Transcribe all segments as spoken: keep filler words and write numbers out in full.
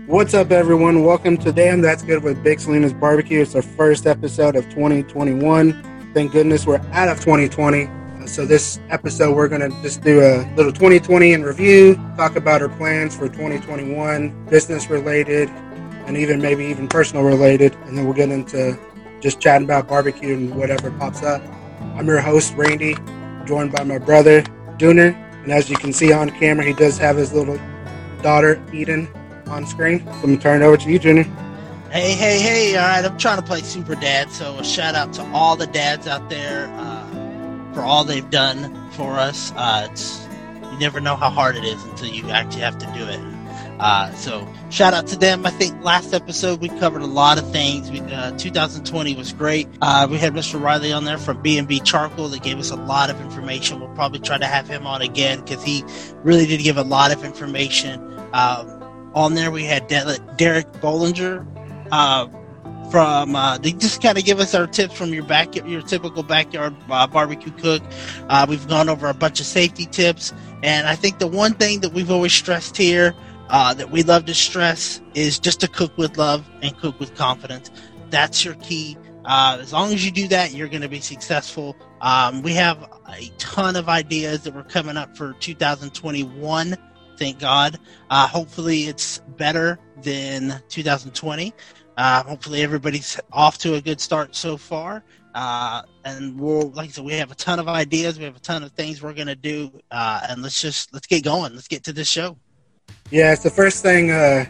What's up, everyone? Welcome to Damn That's Good with Big Selena's Barbecue. It's our first episode of twenty twenty-one. Thank goodness we're out of twenty twenty. Uh, so this episode, we're going to just do a little twenty twenty in review, talk about our plans for twenty twenty-one, business related, and even maybe even personal related. And then we'll get into just chatting about barbecue and whatever pops up. I'm your host, Randy, joined by my brother, Junior. And as you can see on camera, he does have his little daughter, Eden, on screen. So I'm going to turn it over to you, Junior. Hey, hey, hey. All right, I'm trying to play Super Dad, so a shout out to all the dads out there uh, for all they've done for us. Uh, it's you never know how hard it is until you actually have to do it. Uh, so shout out to them. I think last episode we covered a lot of things. We, uh, two thousand twenty was great. Uh, we had Mister Riley on there from B and B Charcoal that gave us a lot of information. We'll probably try to have him on again because he really did give a lot of information. Um, on there we had De- Derek Bollinger uh, from. Uh, they just kind of give us our tips from your back, your typical backyard uh, barbecue cook. Uh, we've gone over a bunch of safety tips, and I think the one thing that we've always stressed here. Uh, that we love to stress is just to cook with love and cook with confidence. That's your key. Uh, as long as you do that, you're going to be successful. Um, we have a ton of ideas that we're coming up for two thousand twenty-one. Thank God. Uh, hopefully it's better than two thousand twenty. Uh, hopefully everybody's off to a good start so far. Uh, and we'll, like I said, we have a ton of ideas. We have a ton of things we're going to do. Uh, and let's just, let's get going. Let's get to this show. Yeah, it's the first thing, uh,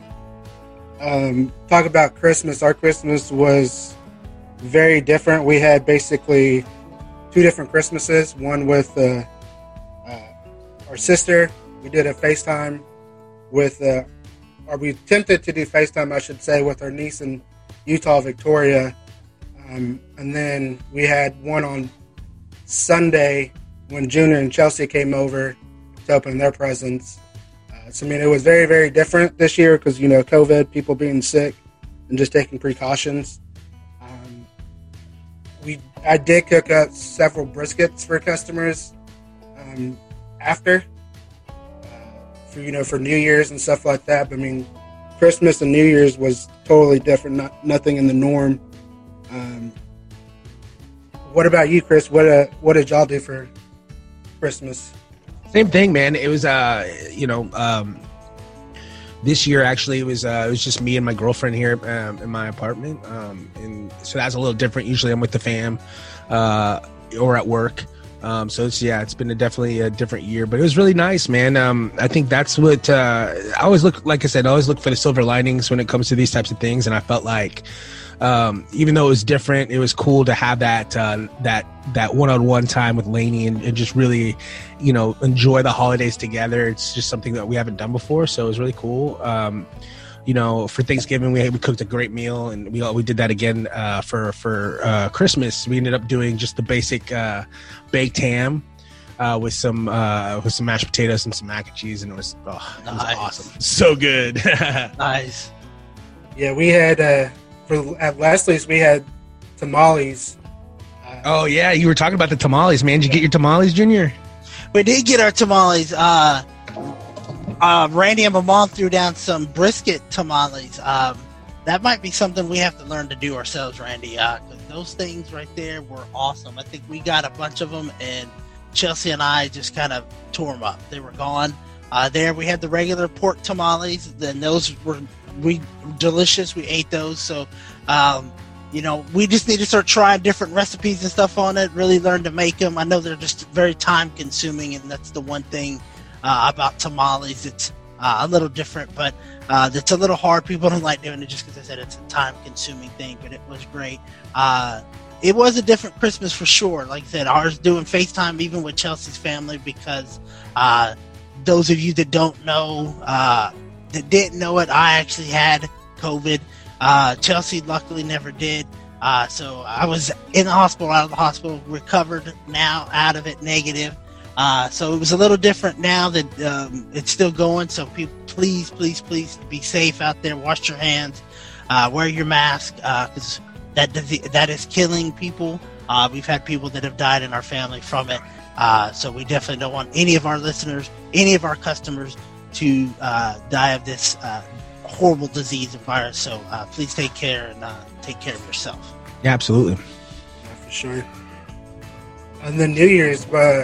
um, talk about Christmas. Our Christmas was very different. We had basically two different Christmases, one with uh, uh, our sister. We did a FaceTime with, uh, or we attempted to do FaceTime, I should say, with our niece in Utah, Victoria. Um, and then we had one on Sunday when Junior and Chelsea came over to open their presents. So, I mean, it was very, very different this year because, you know, COVID, people being sick and just taking precautions. Um, we, I did cook up several briskets for customers um, after, uh, for, you know, for New Year's and stuff like that. But, I mean, Christmas and New Year's was totally different, not nothing in the norm. Um, what about you, Chris? What uh, what did y'all do for Christmas? Same thing, man. It was, uh, you know, um, this year actually it was uh, it was just me and my girlfriend here um, in my apartment, um, and so that's a little different. Usually I'm with the fam uh, or at work, um, so it's yeah, it's been a definitely a different year, but it was really nice, man. Um, I think that's what uh, I always look, like I said, I always look for the silver linings when it comes to these types of things, and I felt like. Um, even though it was different, it was cool to have that uh, that that one-on-one time with Lainey and, and just really, you know, enjoy the holidays together. It's just something that we haven't done before, so it was really cool. Um, you know, for Thanksgiving, we we cooked a great meal, and we we did that again uh, for for uh, Christmas. We ended up doing just the basic uh, baked ham uh, with some uh, with some mashed potatoes and some mac and cheese, and it was oh, it was Nice. awesome, so good. Nice. Yeah, we had... Uh, For, at Leslie's, we had tamales. Uh, Oh yeah, you were talking about the tamales, man. Did you get your tamales, Junior? We did get our tamales. Uh, uh, Randy and my mom threw down some brisket tamales. Um, that might be something we have to learn to do ourselves, Randy. Uh, 'cause those things right there were awesome. I think we got a bunch of them, and Chelsea and I just kind of tore them up. They were gone. Uh, there we had the regular pork tamales. Then those were we delicious. We ate those. So, um, you know, we just need to start trying different recipes and stuff on it. Really learn to make them. I know they're just very time consuming, and that's the one thing uh, about tamales. It's uh, a little different, but uh, it's a little hard. People don't like doing it just because I said it's a time consuming thing. But it was great. Uh, it was a different Christmas for sure. Like I said, ours doing FaceTime even with Chelsea's family because. Uh, Those of you that don't know, uh, that didn't know it, I actually had COVID. Uh, Chelsea luckily never did. Uh, so I was in the hospital, out of the hospital, recovered now, out of it, negative. Uh, so it was a little different now that um, it's still going. So people, please, please, please be safe out there. Wash your hands. Uh, wear your mask because uh, that that is killing people. Uh, we've had people that have died in our family from it. Uh, so we definitely don't want any of our listeners, any of our customers to uh, die of this uh, horrible disease and virus. So uh, please take care and uh, take care of yourself. Yeah, absolutely. Yeah, for sure. And then New Year's, but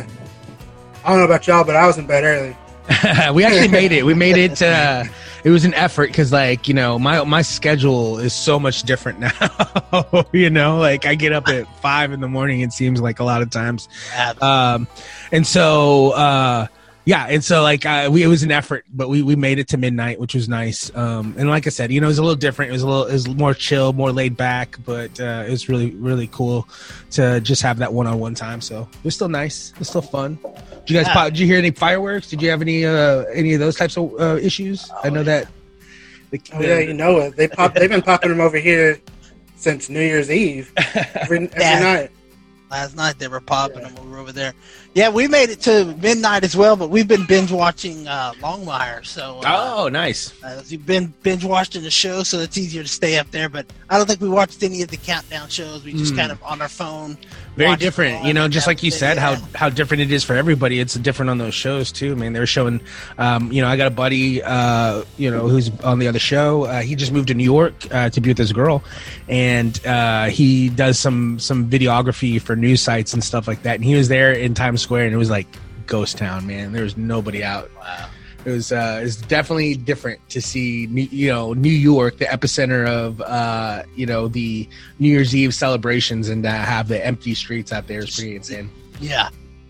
I don't know about y'all, but I was in bed early. We actually made it. We made it. Uh, it was an effort because, like, you know, my my schedule is so much different now. You know, like I get up at five in the morning. It seems like a lot of times, um, and so uh, yeah, and so like uh, we it was an effort, but we, we made it to midnight, which was nice. Um, and like I said, you know, it was a little different. It was a little it was more chill, more laid back, but uh, it was really really cool to just have that one on one time. So it was still nice. It was still fun. Did you guys? Yeah. Pop, did you hear any fireworks? Did you have any uh, any of those types of uh, issues? Oh, I know yeah. that. The, Oh yeah, you know it. They pop. They've been popping them over here since New Year's Eve. Every, every Yeah. night. Last night they were popping them over, over there. Yeah, we made it to midnight as well, but we've been binge watching uh, Longmire. So uh, oh, nice. uh, we've been binge watching the show, so it's easier to stay up there. But I don't think we watched any of the countdown shows. We just Mm. kind of on our phone. Very watched different, all you know. of Just that. like you said, Yeah. how how different it is for everybody. It's different on those shows too, man. They were showing, um, you know, I got a buddy, uh, you know, who's on the other show. Uh, he just moved to New York uh, to be with his girl, and uh, he does some some videography for news sites and stuff like that. And he was there in Times Square, and it was like ghost town, man. There was nobody out. Wow. It was uh, it was definitely different to see, New- you know, New York, the epicenter of, uh, you know, the New Year's Eve celebrations, and uh, have the empty streets out there is pretty insane. Yeah.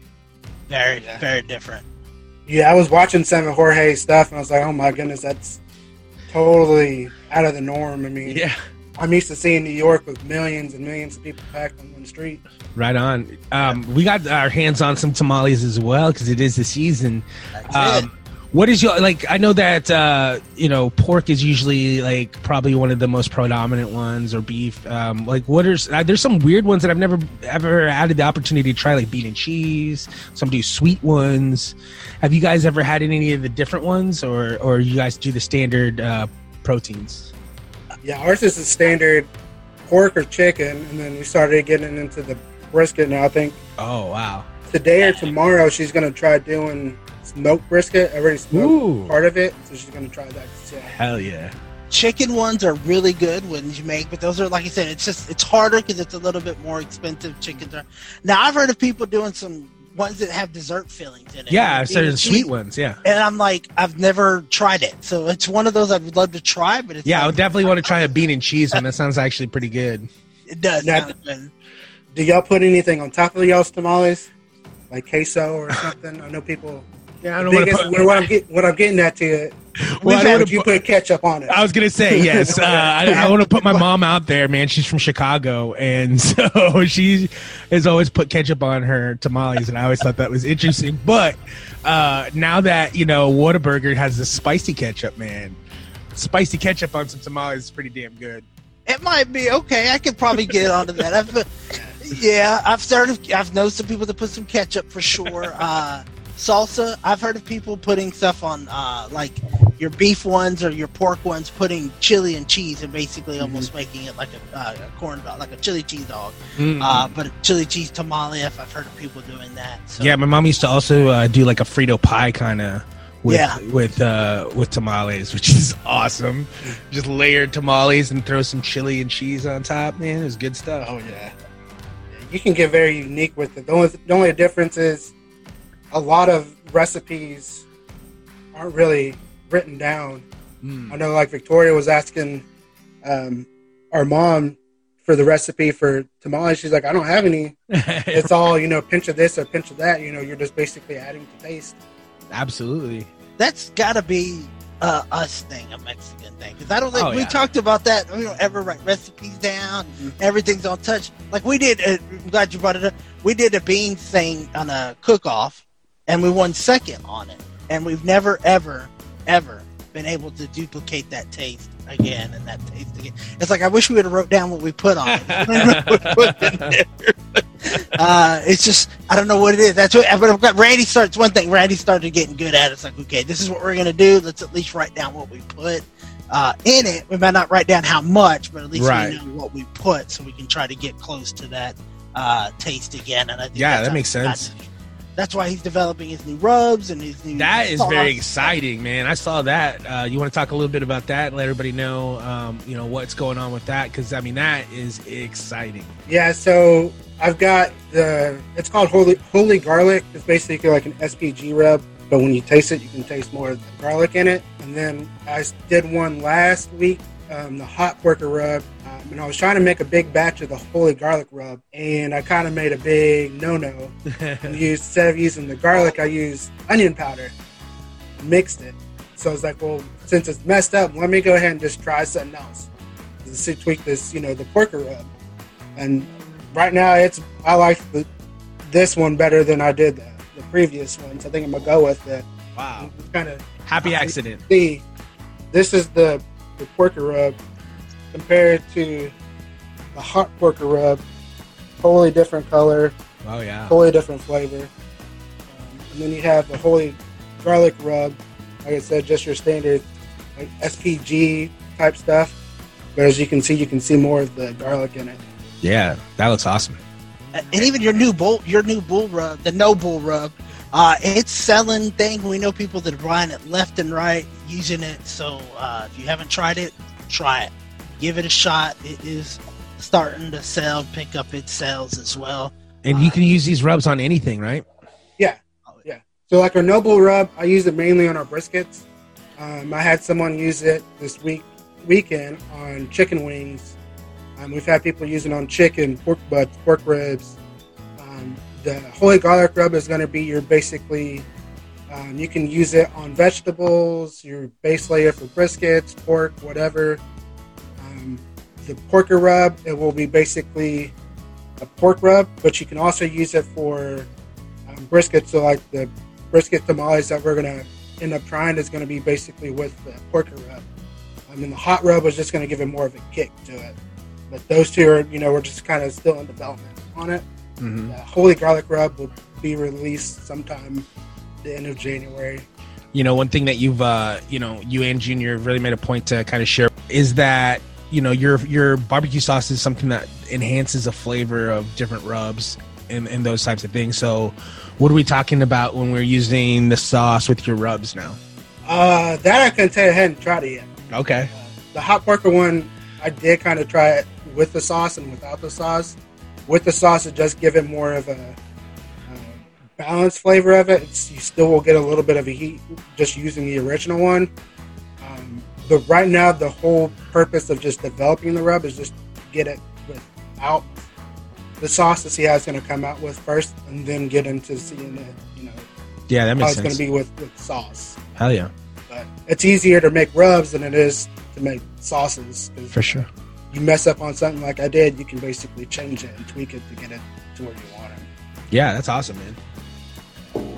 Very, Yeah. very different. Yeah, I was watching some of Jorge's stuff, and I was like, oh my goodness, that's totally out of the norm. I mean, Yeah, I'm used to seeing New York with millions and millions of people packed on one street. right on. Um, we got our hands on some tamales as well because it is the season. That's Um, it. what is your like? I know that uh, you know pork is usually like probably one of the most predominant ones, or beef. Um, like, what is? Uh, there's some weird ones that I've never ever had the opportunity to try, like bean and cheese. Some do sweet ones. Have you guys ever had any of the different ones, or or you guys do the standard uh, proteins? Yeah, ours is the standard pork or chicken, and then we started getting into the brisket now. I think Oh wow! today or tomorrow she's going to try doing smoked brisket. I already smoked Ooh, part of it, so she's going to try that. So, hell yeah! Chicken ones are really good when you make, but those are, like I said, it's just it's harder because it's a little bit more expensive. Chickens are. Now I've heard of people doing some ones that have dessert fillings in it. Yeah, Like so bean the and sweet cheese. ones. Yeah, And I'm like, I've never tried it, so it's one of those I'd love to try, but it's yeah. I like, would definitely want to try a bean and cheese one. That sounds actually pretty good. it does. Now- sound good. do y'all put anything on top of y'all's tamales, like queso or something? I know people. Yeah, I The don't want to biggest, put. what, I'm get, what I'm getting at to you, Well, I don't would wanna you put ketchup on it? I was gonna say yes. Uh, I, I want to put my mom out there, man. She's from Chicago, and so she has always put ketchup on her tamales, and I always thought that was interesting. But uh, now that you know, Whataburger has the spicy ketchup, man, spicy ketchup on some tamales is pretty damn good. It might be okay. I could probably get onto that. I've, yeah, I've started. I've known some people that put some ketchup for sure. Uh, salsa. I've heard of people putting stuff on, uh, like your beef ones or your pork ones, putting chili and cheese and basically almost making it like a, uh, a corn dog, like a chili cheese dog. Mm. Uh, but a chili cheese tamale. If I've heard of people doing that. So. Yeah, my mom used to also uh, do like a Frito pie kind of. With, Yeah. with uh with tamales, which is awesome. Just layered tamales and throw some chili and cheese on top, man. It was good stuff. Oh yeah, you can get very unique with it. The only, the only difference is a lot of recipes aren't really written down. Mm. I know, like Victoria was asking um, our mom for the recipe for tamales. She's like, I don't have any. It's all, you know, pinch of this or pinch of that. You know, you're just basically adding to taste. Absolutely. That's got to be uh, us thing, a Mexican thing. Because I don't think Oh, we yeah. talked about that. We don't ever write recipes down. Mhm. Everything's on touch. Like we did. Uh, I'm glad you brought it up. We did a beans thing on a cook-off, and we won second on it. And we've never, ever, ever been able to duplicate that taste again and that taste again. It's like I wish we would have wrote down what we put on it. We put in there. Uh, it's just I don't know what it is. That's what. But I've got Randy starts one thing. Randy started getting good at it. It's like, okay, this is what we're gonna do. Let's at least write down what we put uh, in it. We might not write down how much, but at least Right. we know what we put, so we can try to get close to that uh, taste again. And I think Yeah, that's that makes how- sense. that's why he's developing his new rubs and his new. That is sauce. very exciting, man. I saw that. Uh, you want to talk a little bit about that? Let everybody know, um, you know, what's going on with that, because I mean that is exciting. Yeah, so I've got the. It's called Holy Holy Garlic. It's basically like an S P G rub, but when you taste it, you can taste more of the garlic in it. And then I did one last week, um, the hot porker rub, um, and I was trying to make a big batch of the Holy Garlic rub, and I kind of made a big no-no. And used, instead of using the garlic, I used onion powder, mixed it. So I was like, well, since it's messed up, let me go ahead and just try something else. To tweak this, you know, the porker rub. And right now, it's I like the, this one better than I did the, the previous ones. I think I'm gonna go with it. Wow! Kind of happy accident. See, this is the the porker rub compared to the hot porker rub. Totally different color. Oh yeah. Totally different flavor. Um, and then you have the Holy Garlic rub. Like I said, just your standard like S P G type stuff. But as you can see, you can see more of the garlic in it. Yeah, that looks awesome. And even your new bull, your new bull rub, the no bull rub, uh, it's selling thing. We know people that are buying it left and right, using it. So uh, if you haven't tried it, try it. Give it a shot. It is starting to sell, pick up its sales as well. And you can use these rubs on anything, right? Yeah, yeah. So like our Noble rub, I use it mainly on our briskets. Um, I had someone use it this week weekend on chicken wings. Um, we've had people using it on chicken, pork butts, pork ribs. Um, the Holy Garlic rub is going to be your basically, um, you can use it on vegetables, your base layer for briskets, pork, whatever. Um, the porker rub, it will be basically a pork rub, but you can also use it for um, brisket. So like the brisket tamales that we're going to end up trying is going to be basically with the porker rub. I mean, the hot rub is just going to give it more of a kick to it. But those two are, you know, we're just kind of still in development on it. Mm-hmm. The Holy Garlic rub will be released sometime the end of January. You know, one thing that you've, uh, you know, you and Junior really made a point to kind of share is that, you know, your your barbecue sauce is something that enhances the flavor of different rubs and, and those types of things. So what are we talking about when we're using the sauce with your rubs now? Uh, that I couldn't tell you. I hadn't tried it yet. Okay. Uh, the hot porker one, I did kind of try it with the sauce and without the sauce. With the sauce, it does give it more of a uh, balanced flavor of it. It's, you still will get a little bit of a heat just using the original one. Um, but right now, the whole purpose of just developing the rub is just to get it without the sauce to see how it's going to come out with first, and then get into seeing it, you know, yeah, that makes how it's sense. going to be with, with sauce. Hell yeah. But it's easier to make rubs than it is to make sauces. For sure. You mess up on something like I did, you can basically change it and tweak it to get it to where you want it. Yeah, that's awesome, man.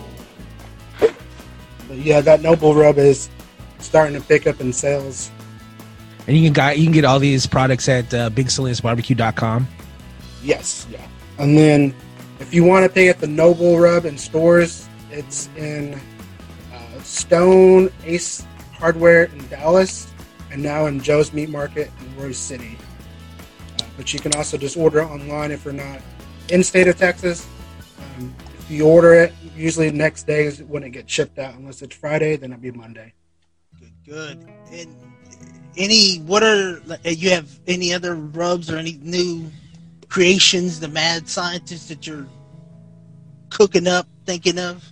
But yeah, that Noble rub is starting to pick up in sales. And you can got you can get all these products at uh, big salinas barbecue dot com. Yes, yeah. And then if you want to pick up the Noble rub in stores, it's in uh, Stone Ace Hardware in Dallas, and now in Joe's Meat Market in Royce City. Uh, but you can also just order it online if you're not in state of Texas. Um, if you order it, usually the next day is when it gets shipped out. Unless it's Friday, then it'll be Monday. Good, good. And any, what are, you have any other rubs or any new creations, the mad scientist that you're cooking up, thinking of?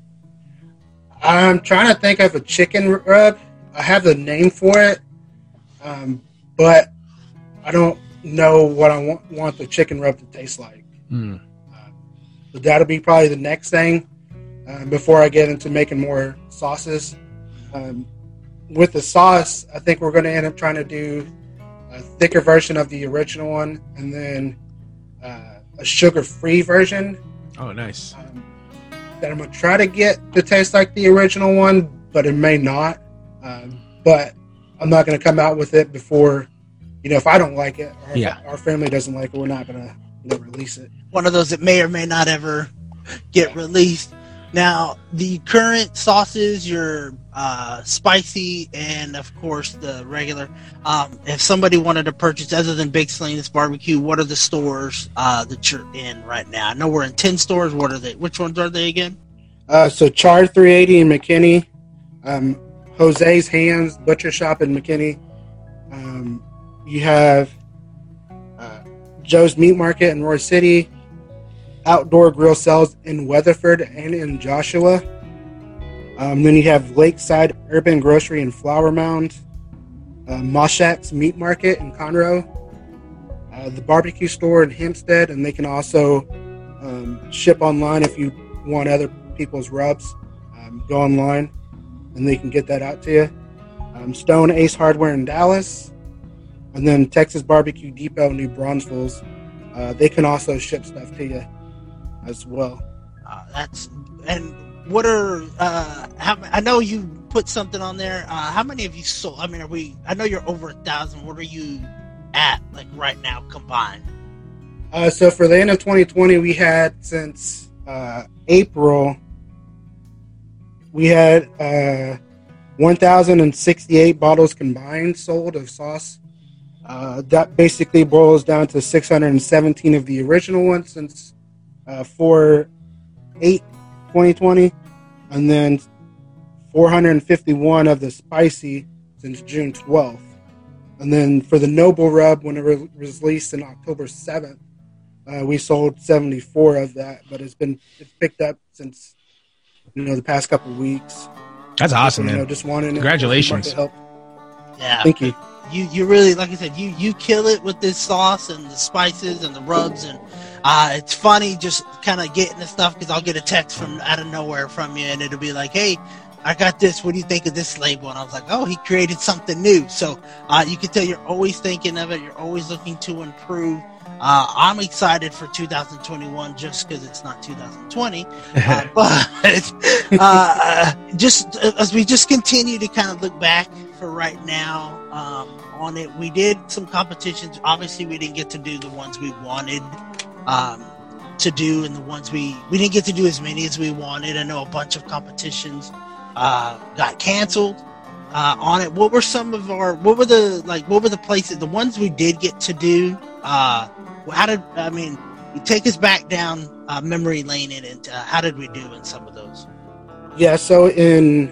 I'm trying to think of a chicken rub. I have the name for it, um, but I don't know what I want, want the chicken rub to taste like. Mm. Uh, but that'll be probably the next thing uh, before I get into making more sauces. Um, with the sauce, I think we're going to end up trying to do a thicker version of the original one, and then uh, a sugar-free version. Oh, nice. Um, that I'm going to try to get to taste like the original one, but it may not. Um, but I'm not going to come out with it before, you know, if I don't like it, or yeah. if our family doesn't like it, we're not going to, you know, release it. One of those that may or may not ever get yeah. released. Now, the current sauces, your uh, spicy and, of course, the regular. Um, if somebody wanted to purchase other than Big Salinas Barbecue, what are the stores uh, that you're in right now? I know we're in ten stores. What are they? Which ones are they again? Uh, so Char three eighty in McKinney, um, Jose's Hands Butcher Shop in McKinney. Um, you have uh, Joe's Meat Market in Roy City, Outdoor Grill Sales in Weatherford and in Joshua. Um, then you have Lakeside Urban Grocery in Flower Mound, uh, Moshak's Meat Market in Conroe, uh, the barbecue store in Hempstead, and they can also um, ship online if you want other people's rubs. Um, go online and they can get that out to you. Um, Stone Ace Hardware in Dallas, and then Texas Barbecue Depot in New Braunfels. Uh, they can also ship stuff to you as well. Uh, that's and what are uh, how, I know you put something on there. Uh, how many have you sold? I mean, are we? I know you're over a thousand. What are you at like right now combined? Uh, so for the end of twenty twenty, we had since uh, April, we had uh, one thousand sixty-eight bottles combined sold of sauce. Uh, that basically boils down to six hundred seventeen of the original ones since uh, four eight twenty twenty, and then four hundred fifty-one of the spicy since June twelfth. And then for the Noble Rub, when it was released in October seventh, uh, we sold seventy-four of that, but it's been it's picked up since, you know, the past couple of weeks. That's awesome, you man. know, just wanting Congratulations. help. Yeah, Thank you. You you really, like I said, you you kill it with this sauce and the spices and the rubs, and uh, it's funny just kind of getting the stuff because I'll get a text from out of nowhere from you, and it'll be like, "Hey, I got this. What do you think of this label?" And I was like, "Oh, he created something new." So uh, you can tell you're always thinking of it. You're always looking to improve. Uh, I'm excited for two thousand twenty-one just because it's not two thousand twenty, uh, but uh, just as we just continue to kind of look back for right now um, on it, we did some competitions. Obviously, we didn't get to do the ones we wanted um, to do, and the ones we we didn't get to do as many as we wanted. I know a bunch of competitions uh, got canceled uh, on it. What were some of our? What were the like? What were the places? The ones we did get to do. Uh, how did I mean? You take us back down uh, memory lane, and into, uh, how did we do in some of those? Yeah, so in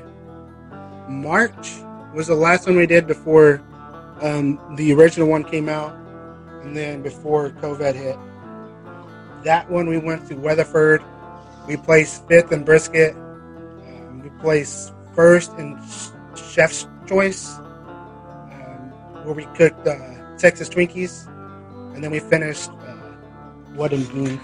March was the last one we did before um, the original one came out, and then before COVID hit. That one we went to Weatherford. We placed fifth in brisket. Um, we placed first in Chef's Choice, um, where we cooked uh, Texas Twinkies, and then we finished uh, what in beans.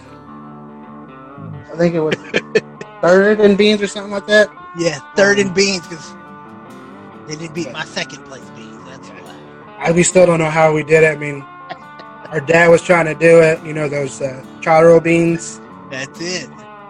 I think it was third in beans or something like that. Yeah, third in beans because they didn't beat my second place beans. That's why. I, we still don't know how we did it. I mean, our dad was trying to do it. You know, those uh, charro beans. That's it.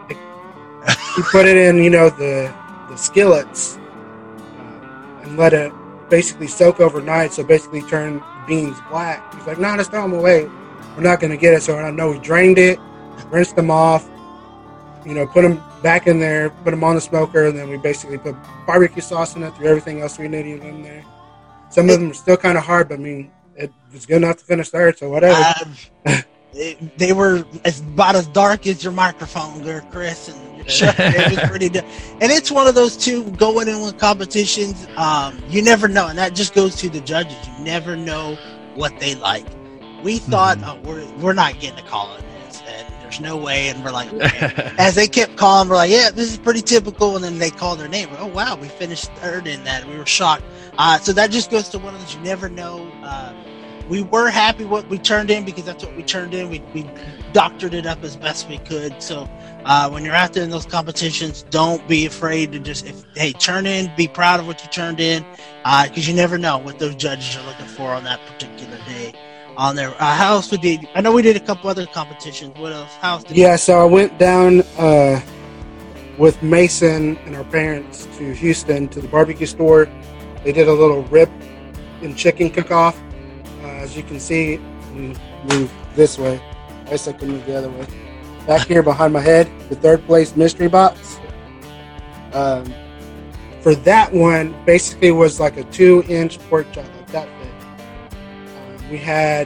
He put it in, you know, the the skillets uh, and let it basically soak overnight. So basically, turn the beans black. He's like, "No, just throw them away. We're not going to get it." So I know we drained it, rinsed them off. You know, put them back in there, put them on the smoker, and then we basically put barbecue sauce in it, threw everything else we needed in there. Some of them are still kind of hard, but I mean, it was good enough to finish third, so whatever. Uh, it, they were as, about as dark as your microphone there, Chris, and your shirt. It was pretty dark. And it's one of those two, going in with competitions, um, you never know, and that just goes to the judges. You never know what they like. We thought, mm-hmm. oh, we're, we're not getting a call on this, and there's no way, and we're like, okay. As they kept calling, we're like, yeah, this is pretty typical, and then they called their name. Oh, wow, we finished third in that. We were shocked. Uh, so that just goes to one of those, you never know. Uh, we were happy what we turned in because that's what we turned in. We, we doctored it up as best we could. So uh, when you're out there in those competitions, don't be afraid to just, if hey, turn in, be proud of what you turned in, because uh, you never know what those judges are looking for on that particular day. On there, uh, how else we did? I know we did a couple other competitions. What else? How else did yeah, so I went down uh, with Mason and our parents to Houston to the barbecue store. They did a little rib and chicken cook-off. Uh, as you can see, we move this way. I guess I can move the other way. Back here behind my head, the third place mystery box. Um, for that one, basically was like a two-inch pork chop, like that fit. We had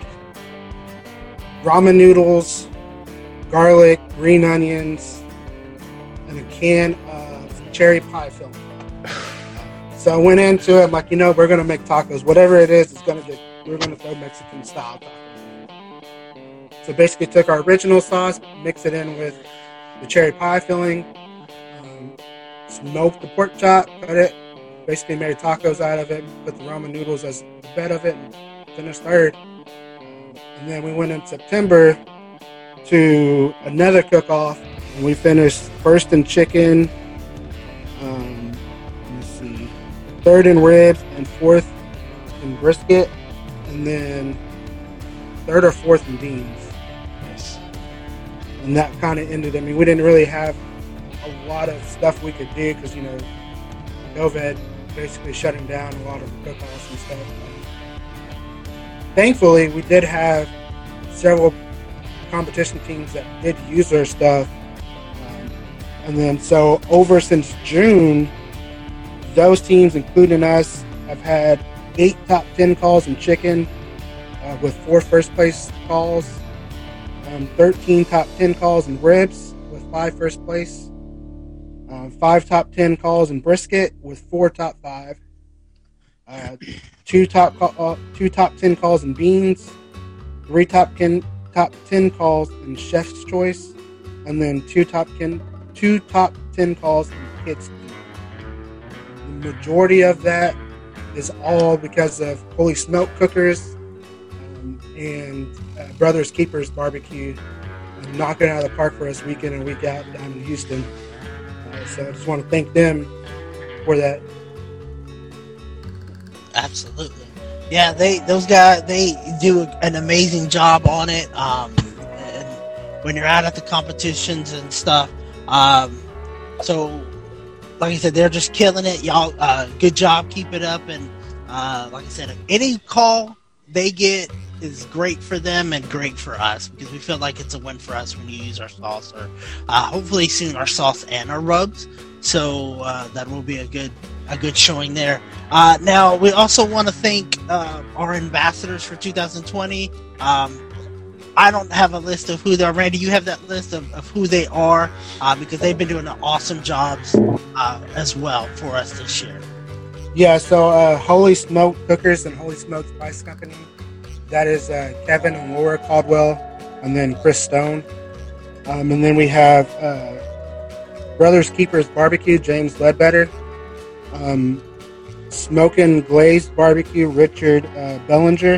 ramen noodles, garlic, green onions, and a can cherry pie filling. So I went into it, I'm like, you know, we're gonna make tacos. Whatever it is, it's gonna get. We're gonna throw Mexican style tacos. So basically, took our original sauce, mixed it in with the cherry pie filling, um, smoked the pork chop, cut it, basically made tacos out of it, put the ramen noodles as the bed of it, and finished third. And then we went in September to another cook-off, and we finished first in chicken. Um, third in ribs, and fourth in brisket, and then third or fourth in beans. Nice. And that kind of ended. I mean, we didn't really have a lot of stuff we could do because, you know, COVID basically shutting down a lot of the cook-offs and stuff. But thankfully, we did have several competition teams that did use our stuff. Um, and then, so over since June, those teams, including us, have had eight top ten calls in chicken, uh, with four first place calls, um, thirteen top ten calls in ribs, with five first place, uh, five top ten calls in brisket, with four top five, uh, two top uh, two top ten calls in beans, three top ten top ten calls in chef's choice, and then two top ten two top ten calls in kids. The majority of that is all because of Holy Smoke Cookers um, and uh, Brothers Keepers Barbecue, uh, knocking it out of the park for us week in and week out down in Houston. Uh, so I just want to thank them for that. Absolutely. Yeah, they those guys, they do an amazing job on it. Um, and when you're out at the competitions and stuff. Um, so like I said, they're just killing it. Y'all, uh, good job. Keep it up. And uh, like I said, any call they get is great for them and great for us because we feel like it's a win for us when you use our sauce, or uh, hopefully soon our sauce and our rubs. So uh, that will be a good a good showing there. Uh, now, we also want to thank uh, our ambassadors for two thousand twenty. Um, I don't have a list of who they are. Randy, you have that list of, of who they are uh, because they've been doing awesome jobs uh, as well for us this year. Yeah, so uh, Holy Smoke Cookers and Holy Smoke Spice Company. That is uh, Kevin and Laura Caldwell, and then Chris Stone. Um, and then we have uh, Brothers Keepers Barbecue, James Ledbetter. Um, Smokin' Glazed Barbecue, Richard uh, Bellinger.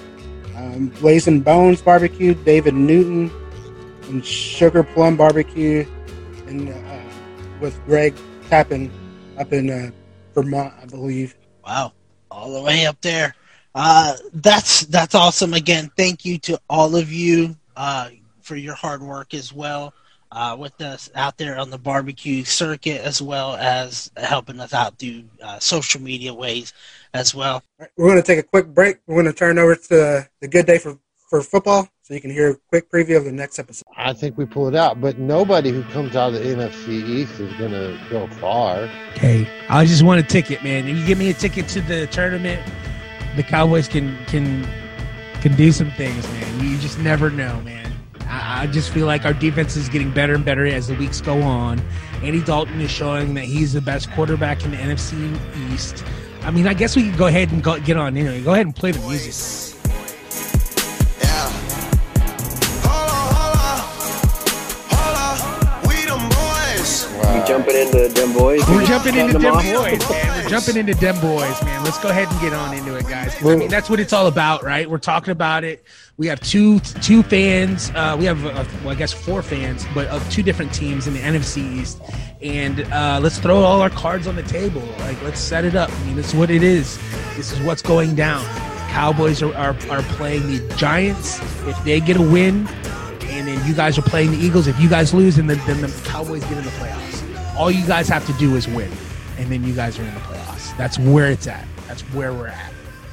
Um, Blazing Bones Barbecue, David Newton, and Sugar Plum Barbecue, and uh, with Greg Tappan up in uh, Vermont, I believe. Wow, all the way up there. Uh, that's that's awesome. Again, thank you to all of you uh, for your hard work as well uh, with us out there on the barbecue circuit, as well as helping us out through uh, social media ways as well. Right, we're going to take a quick break. We're going to turn over to the Good Day for, for Football so you can hear a quick preview of the next episode. I think we pull it out, but nobody who comes out of the N F C East is going to go far. Hey, I just want a ticket, man. If you give me a ticket to the tournament, the Cowboys can can can do some things, man. You just never know, man. I, I just feel like our defense is getting better and better as the weeks go on. Andy Dalton is showing that he's the best quarterback in the N F C East. I mean, I guess we can go ahead and go, get on in. Go ahead and play the music. Yeah. Hold on, hold on, hold on. We them boys. Wow. We jumping into them boys. We're jumping into them them off. boys, man. We're jumping into them boys, man. Let's go ahead and get on into it, guys. 'Cause, I mean, that's what it's all about, right? We're talking about it. We have two two fans. Uh, we have, uh, well, I guess, four fans, but of two different teams in the N F C East. And uh, let's throw all our cards on the table. Like, let's set it up. I mean, this is what it is. This is what's going down. Cowboys are, are, are playing the Giants. If they get a win, and then you guys are playing the Eagles. If you guys lose, and then, then the Cowboys get in the playoffs. All you guys have to do is win, and then you guys are in the playoffs. That's where it's at. That's where we're at.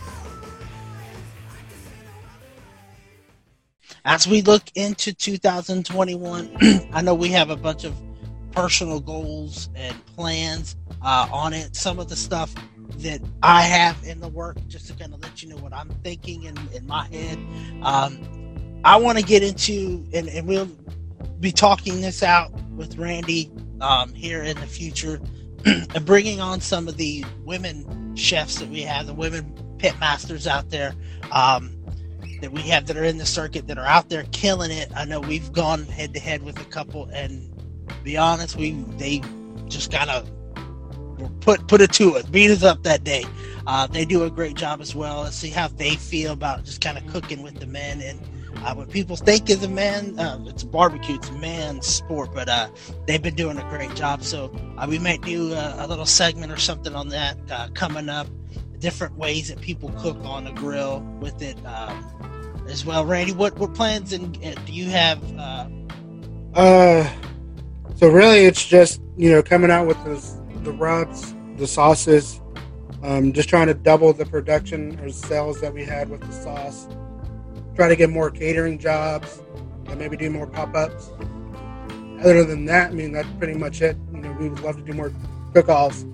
As we look into two thousand twenty-one, I know we have a bunch of personal goals and plans uh, on it. Some of the stuff that I have in the work, just to kind of let you know what I'm thinking in, in my head. Um, I want to get into, and, and we'll be talking this out with Randy um, here in the future, and bringing on some of the women chefs that we have, the women pit masters out there um, that we have that are in the circuit that are out there killing it. I know we've gone head to head with a couple, and to be honest, we they just kind of put put it to us, beat us up that day. Uh, they do a great job as well. Let's see how they feel about just kind of cooking with the men. And uh, what people think is a man, uh, it's a barbecue, it's a man's sport, but uh, they've been doing a great job. So uh, we might do a, a little segment or something on that uh, coming up. Different ways that people cook on a grill with it um, as well. Randy, what, what plans and uh, do you have? Uh... Uh, so really, it's just you know coming out with those, the rubs, the sauces. Um, just trying to double the production or sales that we had with the sauce. Try to get more catering jobs, and maybe do more pop-ups. Other than that, I mean, that's pretty much it. You know, we would love to do more cook-offs,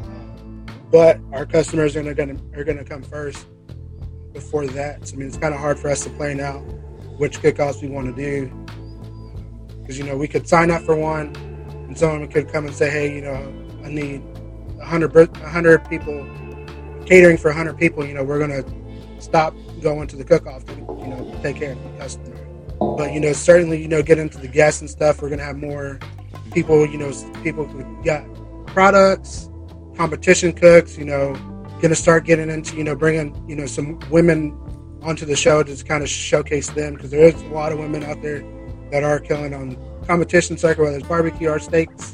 but our customers are gonna are gonna come first before that. So I mean, it's kind of hard for us to plan out which cook-offs we want to do, because you know we could sign up for one, and someone could come and say, hey, you know, I need one hundred, one hundred people, catering for one hundred people, you know, we're going to stop going to the cook-off to, you know, take care of the customer. But, you know, certainly, you know, get into the guests and stuff, we're going to have more people, you know, people who got products, competition cooks, you know, going to start getting into, you know, bringing, you know, some women onto the show to kind of showcase them, because there is a lot of women out there that are killing on competition circuit, whether it's barbecue or steaks.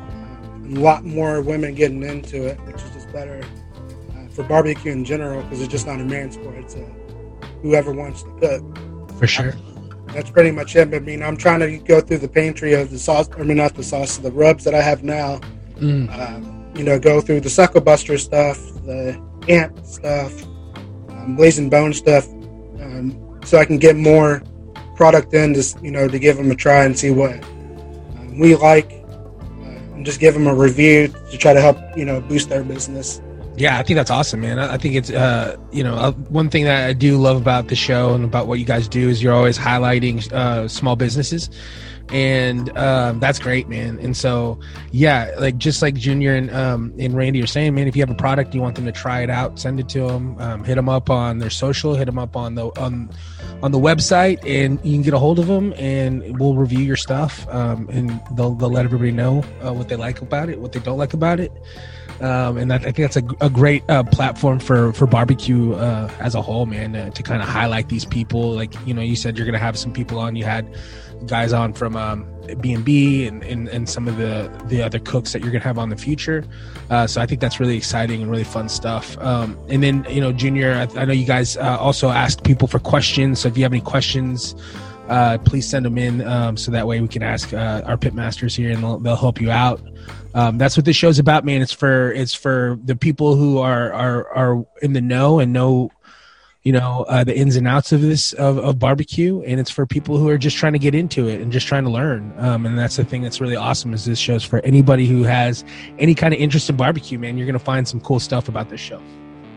A lot more women getting into it, which is just better uh, for barbecue in general, because it's just not a man's sport. It's a, whoever wants to cook. For sure. That's pretty much it. I mean, I'm trying to go through the pantry of the sauce, I mean, not the sauce, the rubs that I have now. Mm. Um, you know, go through the Suckle Buster stuff, the Amp stuff, um, Blazing Bone stuff, um, so I can get more product in, to, you know, to give them a try and see what um, we like. And just give them a review to try to help, you know, boost their business. Yeah, I think that's awesome, man. I I think it's, uh, you know, uh, one thing that I do love about the show and about what you guys do is you're always highlighting uh, small businesses. And um, that's great, man. And so, yeah, like just like Junior and um, and Randy are saying, man, if you have a product, you want them to try it out, send it to them, um, hit them up on their social, hit them up on the on on the website, and you can get a hold of them, and we'll review your stuff, um, and they'll they'll let everybody know uh, what they like about it, what they don't like about it. Um, and that, I think that's a, a great uh, platform for, for barbecue uh, as a whole, man, uh, to kind of highlight these people. Like, you know, you said you're going to have some people on. You had guys on from um, B and B and, and, and some of the, the other cooks that you're going to have on in the future. Uh, so I think that's really exciting and really fun stuff. Um, and then, you know, Junior, I, I know you guys uh, also asked people for questions. So if you have any questions, uh, please send them in um, so that way we can ask uh, our pit masters here, and they'll, they'll help you out. Um, that's what this show's about, man. It's for it's for the people who are are are in the know and know, you know, uh, the ins and outs of this of, of barbecue, and it's for people who are just trying to get into it and just trying to learn. Um, and that's the thing that's really awesome, is this show's for anybody who has any kind of interest in barbecue, man. You're gonna find some cool stuff about this show.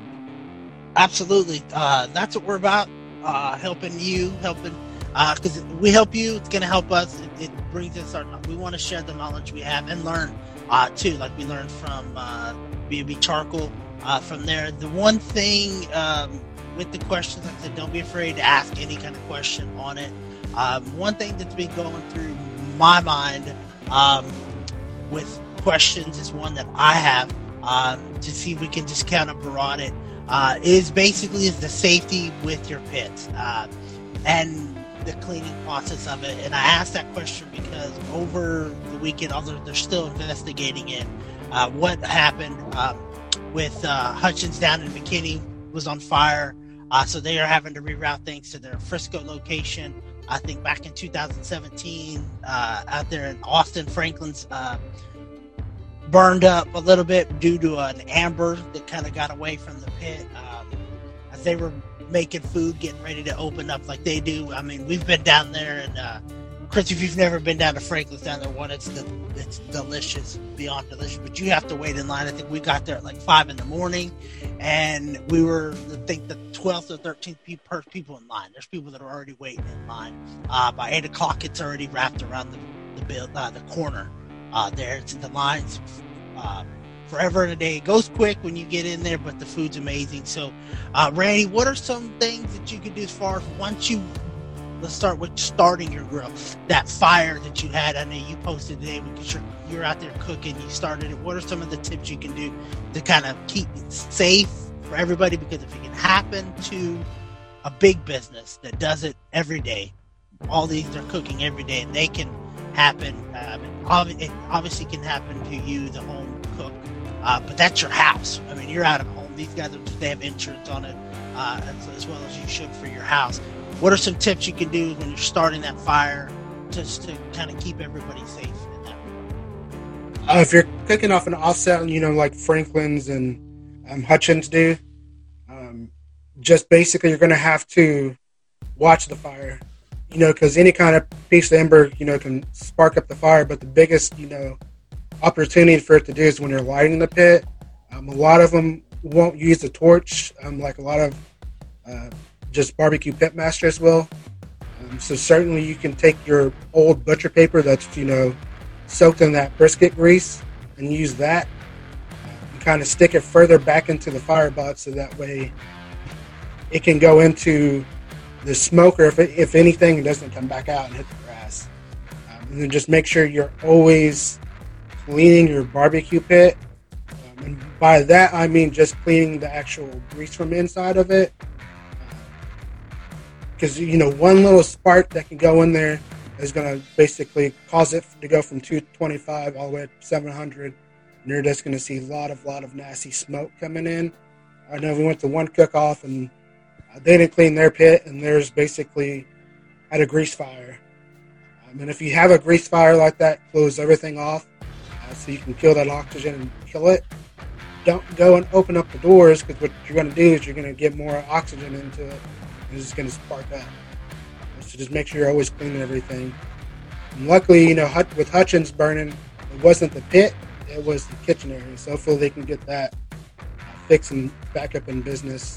Absolutely, uh, that's what we're about. Uh, helping you, helping. Because uh, we help you, it's going to help us. It, it brings us our. We want to share the knowledge we have and learn uh, too, like we learned from uh, B and B Charcoal. Uh, from there, the one thing um, with the questions, like I said, don't be afraid to ask any kind of question on it. Um, one thing that's been going through my mind um, with questions is one that I have um, to see if we can just kind of broad it. Uh, is basically is the safety with your pits uh, and the cleaning process of it. And I asked that question because over the weekend, although they're still investigating it, uh, what happened uh, with uh, Hutchins down in McKinney was on fire. Uh, so they are having to reroute things to their Frisco location. I think back in two thousand seventeen, uh, out there in Austin, Franklin's uh, burned up a little bit due to an amber that kind of got away from the pit. Um, as they were making food, getting ready to open up like they do. I mean, we've been down there, and uh, Chris, if you've never been down to Franklin's down there, one, it's the, it's delicious, beyond delicious. But you have to wait in line. I think we got there at like five in the morning, and we were, I think, the twelfth or thirteenth people in line. There's people that are already waiting in line. Uh, by eight o'clock, it's already wrapped around the the, build, uh, the corner uh, there. It's in the lines. Uh, forever and a day. It goes quick when you get in there, but the food's amazing. So, uh, Randy, what are some things that you can do as far as once you, let's start with starting your grill, that fire that you had, I know you posted today because you're, you're out there cooking, you started it. What are some of the tips you can do to kind of keep it safe for everybody? Because if it can happen to a big business that does it every day, all these, they're cooking every day, and they can happen. Um, it obviously can happen to you, the home cook, uh, but that's your house. I mean, you're out of home. These guys, are, they have insurance on it, uh, as, as well as you should for your house. What are some tips you can do when you're starting that fire just to kind of keep everybody safe in that regard? Uh, if you're cooking off an offset, you know, like Franklin's and um, Hutchins do, um, just basically you're going to have to watch the fire. You know, because any kind of piece of ember, you know, can spark up the fire. But the biggest, you know, opportunity for it to do is when you're lighting the pit. Um, a lot of them won't use a torch, um, like a lot of uh, just barbecue pit masters will. Um, so certainly you can take your old butcher paper that's, you know, soaked in that brisket grease and use that and kind of stick it further back into the fire butt so that way it can go into the smoker, if, it, if anything, it doesn't come back out and hit the grass. Um, and then just make sure you're always cleaning your barbecue pit. Um, and by that, I mean just cleaning the actual grease from inside of it. Because, uh, you know, one little spark that can go in there is going to basically cause it to go from two twenty-five all the way to seven hundred. And you're just going to see a lot of, lot of nasty smoke coming in. I know we went to one cook-off and they didn't clean their pit, and theirs basically had a grease fire. Um, and if you have a grease fire like that, close everything off uh, so you can kill that oxygen and kill it. Don't go and open up the doors, because what you're going to do is you're going to get more oxygen into it, and it's going to spark up. So just make sure you're always cleaning everything. And luckily, you know, with Hutchins burning, it wasn't the pit, it was the kitchen area. So hopefully they can get that uh, fixed and back up in business.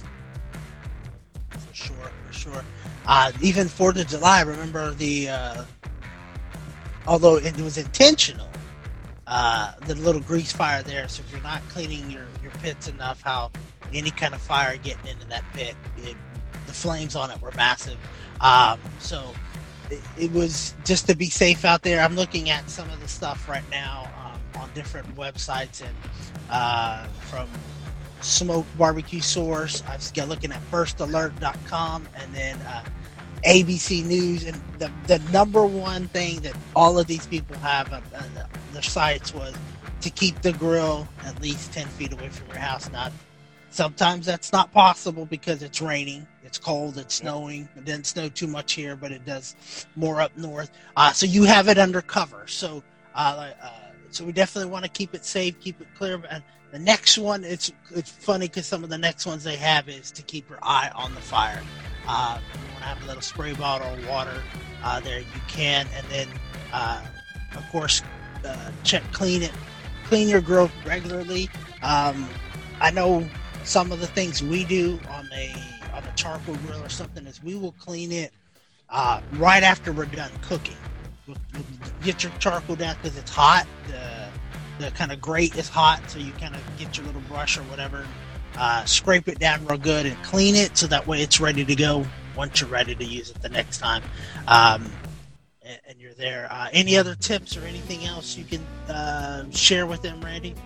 Sure, for sure. Uh, even Fourth of July, remember the, uh, although it was intentional, uh, the little grease fire there. So if you're not cleaning your, your pits enough, how any kind of fire getting into that pit, it, the flames on it were massive. Um, so it, it was just to be safe out there. I'm looking at some of the stuff right now um, on different websites and uh, from Smoke Barbecue Source. I was looking at first alert dot com and then uh, A B C News. And the, the number one thing that all of these people have on uh, their sites was to keep the grill at least ten feet away from your house. Not sometimes that's not possible because it's raining, it's cold, it's snowing. It doesn't snow too much here, but it does more up north. Uh, so you have it under cover. So uh, uh, so we definitely want to keep it safe, keep it clear. And the next one, it's it's funny because some of the next ones they have is to keep your eye on the fire. Uh, you want to have a little spray bottle of water uh, there, you can. And then, uh, of course, uh, check, clean it, clean your grill regularly. Um, I know some of the things we do on a on a charcoal grill or something is we will clean it uh, right after we're done cooking. We'll, we'll get your charcoal down because it's hot. The, the kind of grate is hot, so you kind of get your little brush or whatever, uh, scrape it down real good and clean it so that way it's ready to go once you're ready to use it the next time. Um, and, and you're there. Uh, any other tips or anything else you can uh, share with them, Randy?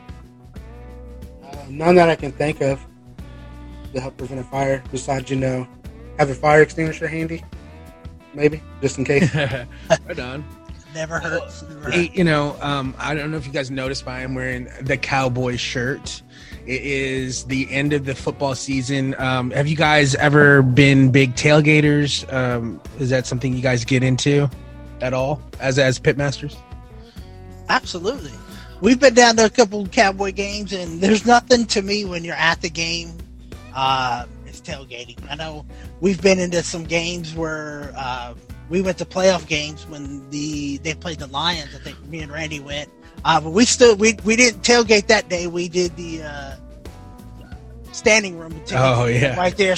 Uh, none that I can think of to help prevent a fire, besides, you know, have a fire extinguisher handy, maybe, just in case. Right on. Never hurts. Hey, you know, um, I don't know if you guys noticed, but I'm wearing the Cowboy shirt. It is the end of the football season. Um, have you guys ever been big tailgaters? Um, is that something you guys get into at all as as pitmasters? Absolutely. We've been down to a couple Cowboy games, and there's nothing to me when you're at the game. Uh, it's tailgating. I know we've been into some games where uh, we went to playoff games when the they played the Lions. I think me and Randy went, uh, but we still we we didn't tailgate that day. We did the uh, standing room. Oh yeah, right there. So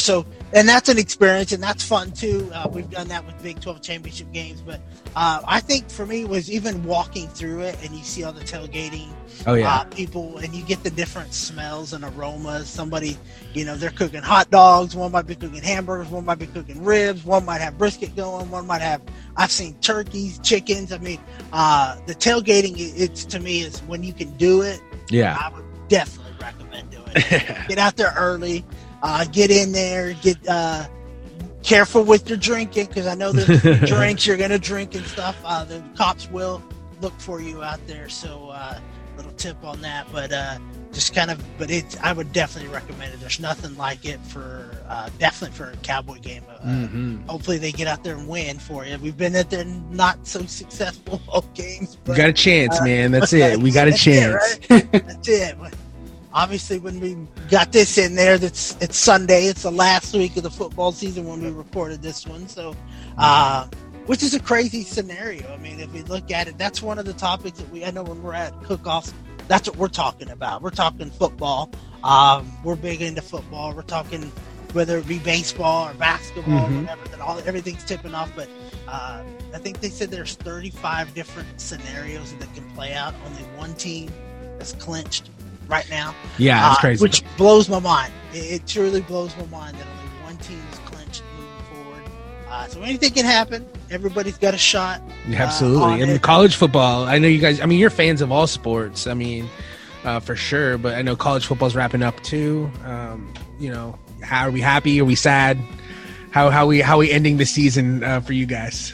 and that's an experience, and that's fun too. Uh, we've done that with Big twelve championship games, but uh, I think for me was even walking through it, and you see all the tailgating. Oh yeah, uh, people, and you get the different smells and aromas. Somebody, you know, they're cooking hot dogs. One might be cooking hamburgers. One might be cooking ribs. One might have brisket going. One might have. I've seen turkeys, chickens. I mean, uh, the tailgating. It's to me is when you can do it. Yeah, I would definitely recommend doing it. Get out there early. Uh, get in there. Get uh, careful with your drinking, because I know there's drinks you're gonna drink and stuff. Uh, the cops will look for you out there. So. Uh, little tip on that, but uh just kind of but it I would definitely recommend it. There's nothing like it for uh definitely for a Cowboy game. uh, mm-hmm. Hopefully they get out there and win for you. We've been at there not so successful both games, but, we got a chance, uh, man. That's it. We got a chance. It, right? That's it. But obviously when we got this in there, that's it's Sunday, it's the last week of the football season when we recorded this one, so uh which is a crazy scenario. I mean, if we look at it, that's one of the topics that we, I know when we're at cook-offs, that's what we're talking about. We're talking football. Um, we're big into football. We're talking whether it be baseball or basketball, Mhm. or whatever, that all, everything's tipping off. But uh, I think they said there's thirty-five different scenarios that can play out. Only one team is clinched right now. Yeah, that's uh, crazy. Which blows my mind. It, it truly blows my mind that only one team is clinched moving forward. Uh, so anything can happen. Everybody's got a shot. Yeah, absolutely. Uh, on and it. college football, I know you guys, I mean, you're fans of all sports. I mean, uh, for sure. But I know college football's wrapping up too. Um, you know, how are we happy? Are we sad? How how we how we ending the season uh, for you guys?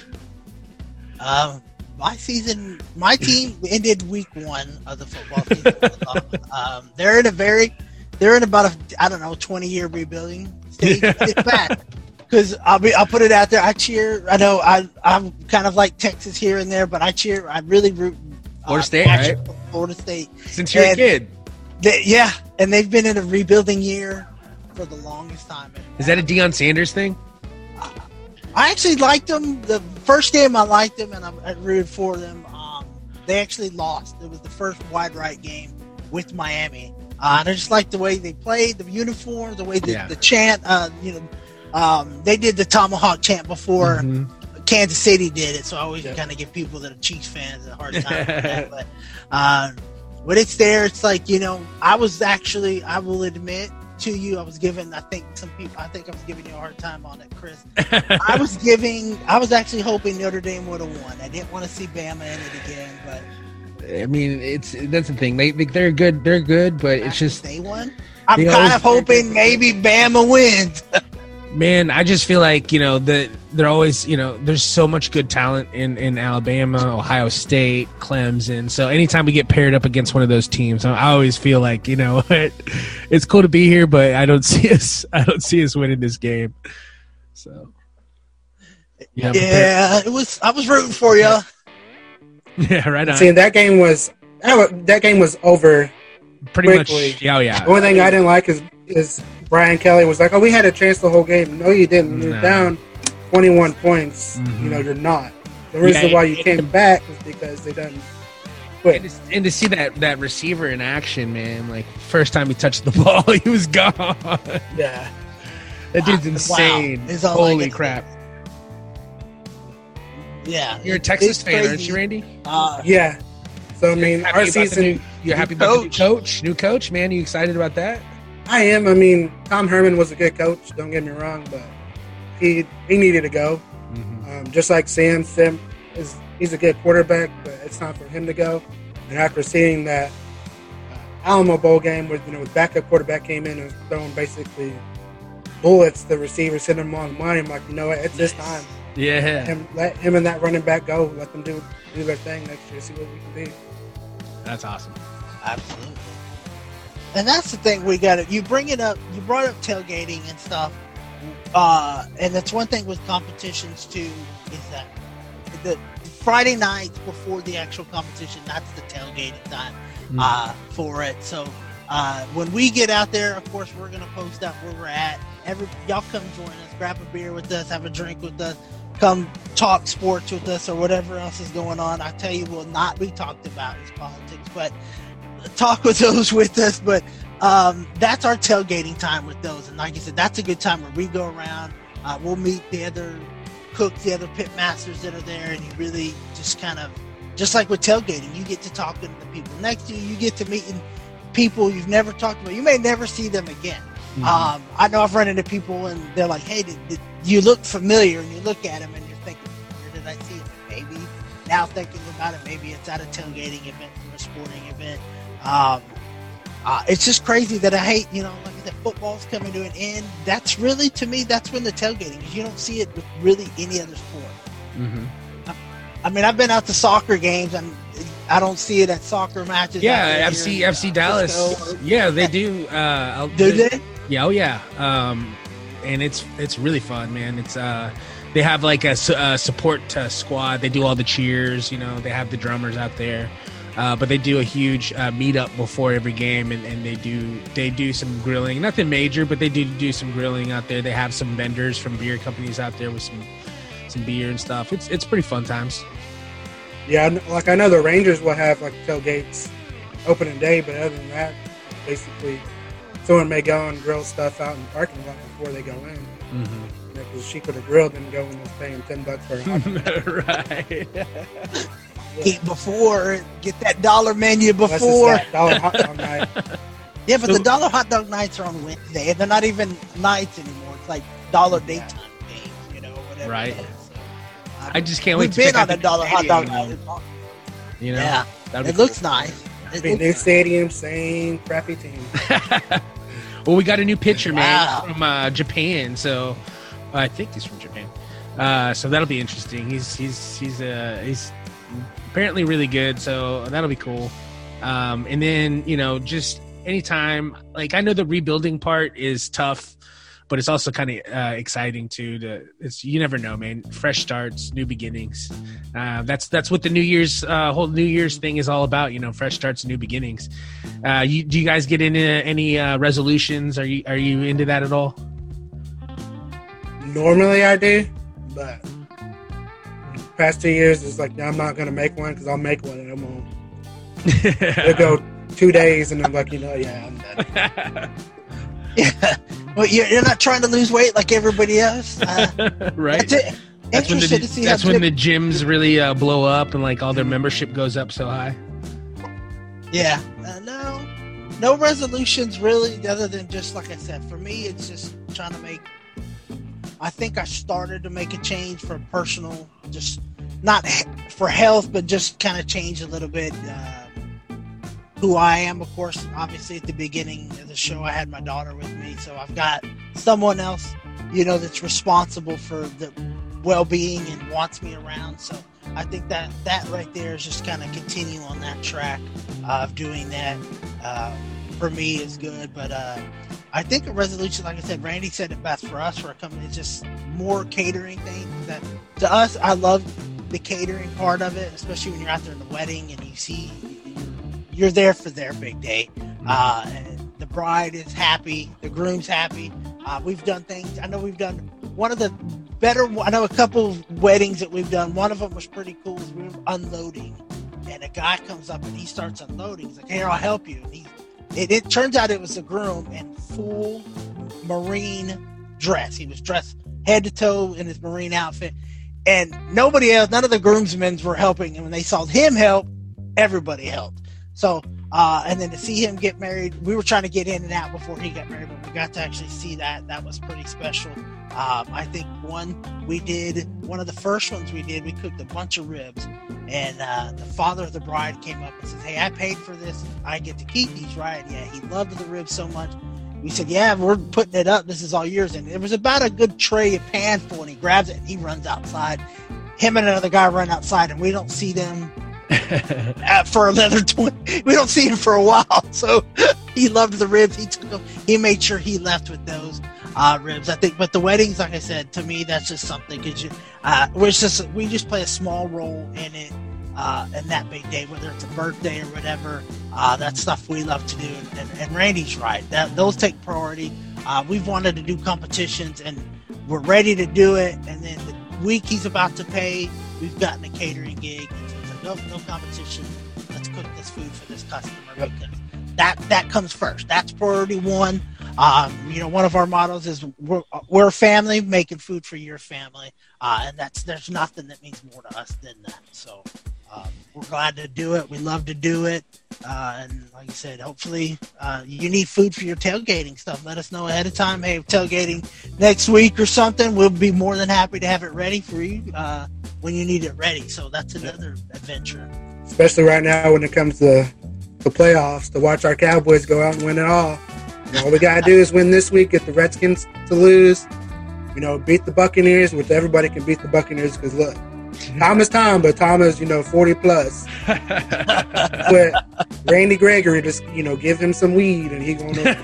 Um, my season, my team ended week one of the football season. um, they're in a very, they're in about a, I don't know, twenty year rebuilding stage. It's bad. Because I'll be, I'll put it out there. I cheer. I know I, I'm kind of like Texas here and there, but I cheer. I really root. Florida uh, State, right? Florida State. Since you're And a kid, They, yeah, and they've been in a rebuilding year for the longest time. is that a Deion Sanders thing? I actually liked them. The first game I liked them, and I, I rooted for them. Um, they actually lost. It was the first wide right game with Miami. Uh, and I just liked the way they played, the uniform, the way the, Yeah. the chant. Uh, you know. Um, they did the Tomahawk chant before Mhm. Kansas City did it, so I always Yeah. kind of give people that are Chiefs fans a hard time with that. But uh, when it's there, it's like, you know, I was actually, I will admit to you, I was giving, I think some people, I think I was giving you a hard time on it, Chris. I was giving, I was actually hoping Notre Dame would have won. I didn't want to see Bama in it again, but I mean, it's that's the thing. They they're good. They're good, but it's just, they won. I'm They kind always- of hoping maybe Bama wins. man, I just feel like, you know, that they're always, you know, there's so much good talent in, in Alabama, Ohio State, Clemson. So anytime we get paired up against one of those teams, I I always feel like, you know, it's cool to be here, but I don't see us, I don't see us winning this game. So, yeah, I'm prepared. Yeah, it was. I was rooting for you. Yeah, right on. See, that game was that wa- that game was over. Pretty quickly. much, yeah, oh, yeah. The only thing I didn't like is is Brian Kelly was like, "Oh, we had a chance the whole game." No, you didn't. You're No. down twenty-one points. Mhm. You know, you're not. The reason Yeah, why you it- came back is because they done quit. And to, and to see that, that receiver in action, man, like first time he touched the ball, he was gone. Yeah. That dude's Wow. insane. Is all I Holy can crap. Yeah, You're a it's Texas fan, aren't crazy. you, Randy? Uh, Yeah. So I mean, Happy our about the season. new- you're happy new about the new coach. coach? New coach, man. Are you excited about that? I am. I mean, Tom Herman was a good coach. Don't get me wrong, but he he needed to go. Um, just like Sam, Sam is he's a good quarterback, but it's time for him to go. And after seeing that uh, Alamo Bowl game where you know the backup quarterback came in and was throwing basically bullets to the receivers, hitting them on the money, I'm like, you know what, it's this time. Yeah. Him, let him and that running back go. Let them do do their thing next year. See what we can be. That's awesome. absolutely. And that's the thing we got to. You bring it up. You brought up tailgating and stuff. Uh, and that's one thing with competitions too, is that the Friday nights before the actual competition, that's the tailgating time Mm. uh, for it. So uh, when we get out there, of course, we're gonna post out where we're at. Every y'all come join us, grab a beer with us, have a drink with us, come talk sports with us or whatever else is going on. I tell you, will not be talked about is politics, but talk with those with us. But um, that's our tailgating time with those. And like you said, that's a good time where we go around. Uh, we'll meet the other cooks, the other pit masters that are there, and you really just kind of, just like with tailgating, you get to talking to the people next to you. You get to meeting people you've never talked about. You may never see them again. Mm-hmm. Um, I know I've run into people and they're like, "Hey, did, did you look familiar?" And you look at them and you're thinking, "Where did I see it?" Maybe now thinking about it, maybe it's at a tailgating event or a sporting event. Um, uh, it's just crazy that I hate, you know, like I said, football's coming to an end. That's really, to me, that's when the tailgating is. You don't see it with really any other sport. Mm-hmm. I mean, I've been out to soccer games, and I don't see it at soccer matches. Yeah, F C F C Dallas. Or, yeah, they do. Uh, do they? Yeah, oh yeah. Um, and it's it's really fun, man. It's uh, they have like a, a support uh, squad. They do all the cheers. You know, they have the drummers out there. Uh, but they do a huge uh, meetup before every game, and, and they do they do some grilling. Nothing major, but they do do some grilling out there. They have some vendors from beer companies out there with some some beer and stuff. It's it's pretty fun times. Yeah, like I know the Rangers will have like tailgates opening day, but other than that, basically someone may go and grill stuff out in the parking lot before they go in. Mm-hmm. Because you know, she could have grilled and go and was paying ten bucks for a hot dog. Right. Yeah. Eat before, get that dollar menu Unless before. it's that dollar hot dog night. Yeah, but So- the dollar hot dog nights are on Wednesday, and they're not even nights anymore. It's like dollar daytime games, you know, whatever. Right. it is. So, um, I just can't wait We've to been check out on a the dollar hot dog stadium, night. You know, Yeah, That'd be it looks nice. It I mean, looks new nice. stadium, same crappy team. Well, we got a new pitcher, man, Wow. from uh, Japan. So uh, I think he's from Japan. Uh, so that'll be interesting. He's he's he's uh, he's apparently really good. So that'll be cool. Um, and then you know, just anytime, like I know the rebuilding part is tough, but it's also kind of uh, exciting too. To it's you never know, man. Fresh starts, new beginnings. Uh, that's that's what the New Year's uh, whole New Year's thing is all about. You know, fresh starts, new beginnings. Uh, you, do you guys get into any uh, resolutions? Are you are you into that at all? Normally I do, but past two years it's like, no, I'm not going to make one because I'll make one and I'm on. It'll go two days and I'm like, you know, yeah, I'm done. Yeah. Well, you're, you're not trying to lose weight like everybody else. Uh, Right. it's it. That's when the Interested to see that's how when Jim- the gyms really uh, blow up and like all their membership goes up so high. Yeah. Uh, no, no resolutions really, other than just like I said. For me, it's just trying to make. I think I started to make a change for personal, just not he- for health, but just kind of change a little bit. Uh, who I am, of course. Obviously, at the beginning of the show, I had my daughter with me, so I've got someone else, you know, that's responsible for the well-being and wants me around. So I think that that right there is just kind of continue on that track uh, of doing that. Uh, for me is good, but uh, I think a resolution, like I said, Randy said it best for us for a company. It's just more catering things. That to us, I love the catering part of it, especially when you're out there in the wedding and you see you're there for their big day. Uh, and the bride is happy, the groom's happy. Uh, we've done things. I know we've done one of the better. I know a couple of weddings that we've done. One of them was pretty cool. We were unloading, and a guy comes up and he starts unloading. He's like, "Here, I'll help you." And he, it, it turns out it was a groom in full marine dress. He was dressed head to toe in his marine outfit, and nobody else, none of the groomsmen were helping. And when they saw him help, everybody helped. So, uh, and then to see him get married, we were trying to get in and out before he got married, but we got to actually see that. That was pretty special. Um, I think one we did, one of the first ones we did, we cooked a bunch of ribs, and uh, the father of the bride came up and says, "Hey, I paid for this. I get to keep these, right?" Yeah, he loved the ribs so much. We said, "Yeah, we're putting it up. This is all yours." And it was about a good tray, a pan full, and he grabs it and he runs outside. Him and another guy run outside, and we don't see them uh, for another twenty. We don't see him for a while. So he loved the ribs. He took them. He made sure he left with those uh, ribs. I think, but the weddings, like I said, to me, that's just something because you, uh, we're just we just play a small role in it. Uh, and that big day, whether it's a birthday or whatever, uh, that's stuff we love to do. And, and, and Randy's right; that those take priority. Uh, we've wanted to do competitions, and we're ready to do it. And then the week he's about to pay, we've gotten a catering gig. And so it's like, no, no competition. Let's cook this food for this customer because that that comes first. That's priority one. Um, you know, one of our mottos is we're, we're a family making food for your family, uh, and that's there's nothing that means more to us than that. So um, we're glad to do it. We love to do it, uh, and like I said, hopefully uh, you need food for your tailgating stuff. Let us know ahead of time. Hey, tailgating next week or something. We'll be more than happy to have it ready for you uh, when you need it ready. So that's another adventure. Especially right now when it comes to the playoffs, to watch our Cowboys go out and win it all. You know, all we gotta do is win this week, get the Redskins to lose. You know, beat the Buccaneers, which everybody can beat the Buccaneers because look, Tom is Tom, but Tom is, you know, forty plus. But Randy Gregory, just, you know, give him some weed and he gonna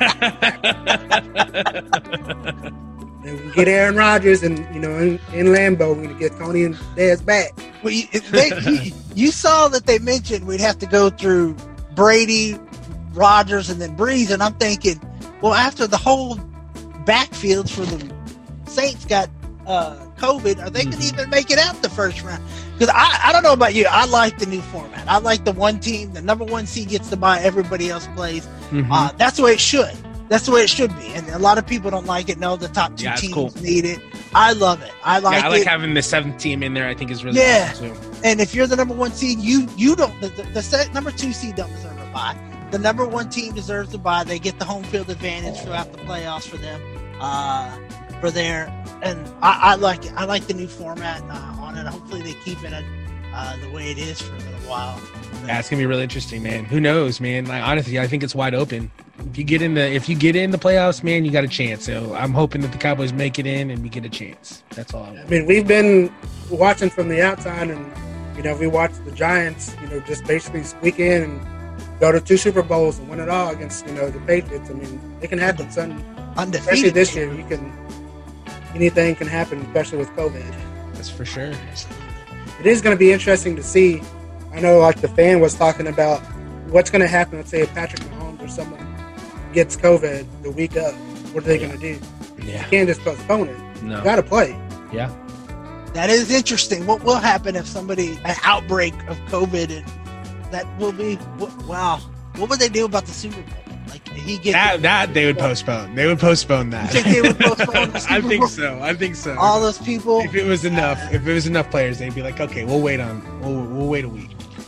and we get Aaron Rodgers and, you know, in, in Lambeau, we're gonna get Tony and Dez back. Well, you, they, you, you saw that they mentioned we'd have to go through Brady, Rodgers, and then Breeze, and I'm thinking, well, after the whole backfields for the Saints got uh, COVID, are they mm-hmm. going to even make it out the first round? Because I, I don't know about you, I like the new format. I like the one team, the number one seed gets to buy, everybody else plays. Mm-hmm. Uh, that's the way it should. That's the way it should be. And a lot of people don't like it. No, the top two yeah, teams cool. need it. I love it. I like yeah, I like it. having the seventh team in there. I think is really yeah. awesome too. And if you're the number one seed, you you don't the, the, the set, number two seed don't deserve a bye. The number one team deserves to buy. They get the home field advantage throughout the playoffs for them, uh, for their. And I, I like it. I like the new format uh, on it. Hopefully they keep it uh, the way it is for a little while. Yeah, it's gonna be really interesting, man. Who knows, man? Like honestly, I think it's wide open. If you get in the if you get in the playoffs, man, you got a chance. So I'm hoping that the Cowboys make it in and we get a chance. That's all I want. I mean, we've been watching from the outside, and you know, we watched the Giants, you know, just basically squeak in and go to two Super Bowls and win it all against, you know, the Patriots. I mean, it can happen, son. Undefeated. Especially this year, you can anything can happen, especially with COVID. That's for sure. It is going to be interesting to see. I know, like the fan was talking about what's going to happen. Let's say if Patrick Mahomes or someone gets COVID the week of, what are they yeah. going to do? Yeah. You can't just postpone it. No. You got to play. Yeah. That is interesting. What will happen if somebody, an outbreak of COVID, and that will be, wow. What would they do about the Super Bowl? Like he gets that, that they would postpone. They would postpone that. You think they would postpone the Super I think Bowl? so. I think so. All those people. If it was enough, uh, if it was enough players, they'd be like, okay, we'll wait on, we'll, we'll wait a week.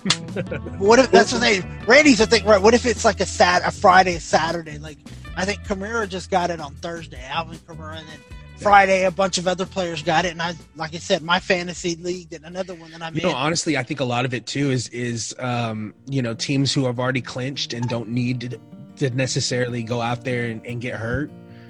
What if that's what they? Randy's a thing, right? What if it's like a sat a Friday, a Saturday? Like I think Kamara just got it on Thursday. Alvin Kamara, and then Friday a bunch of other players got it. And I, like I said, my fantasy league and another one that I'm you in. know, honestly, I think a lot of it too is is um, you know, teams who have already clinched and don't need to, to necessarily go out there and, and get hurt.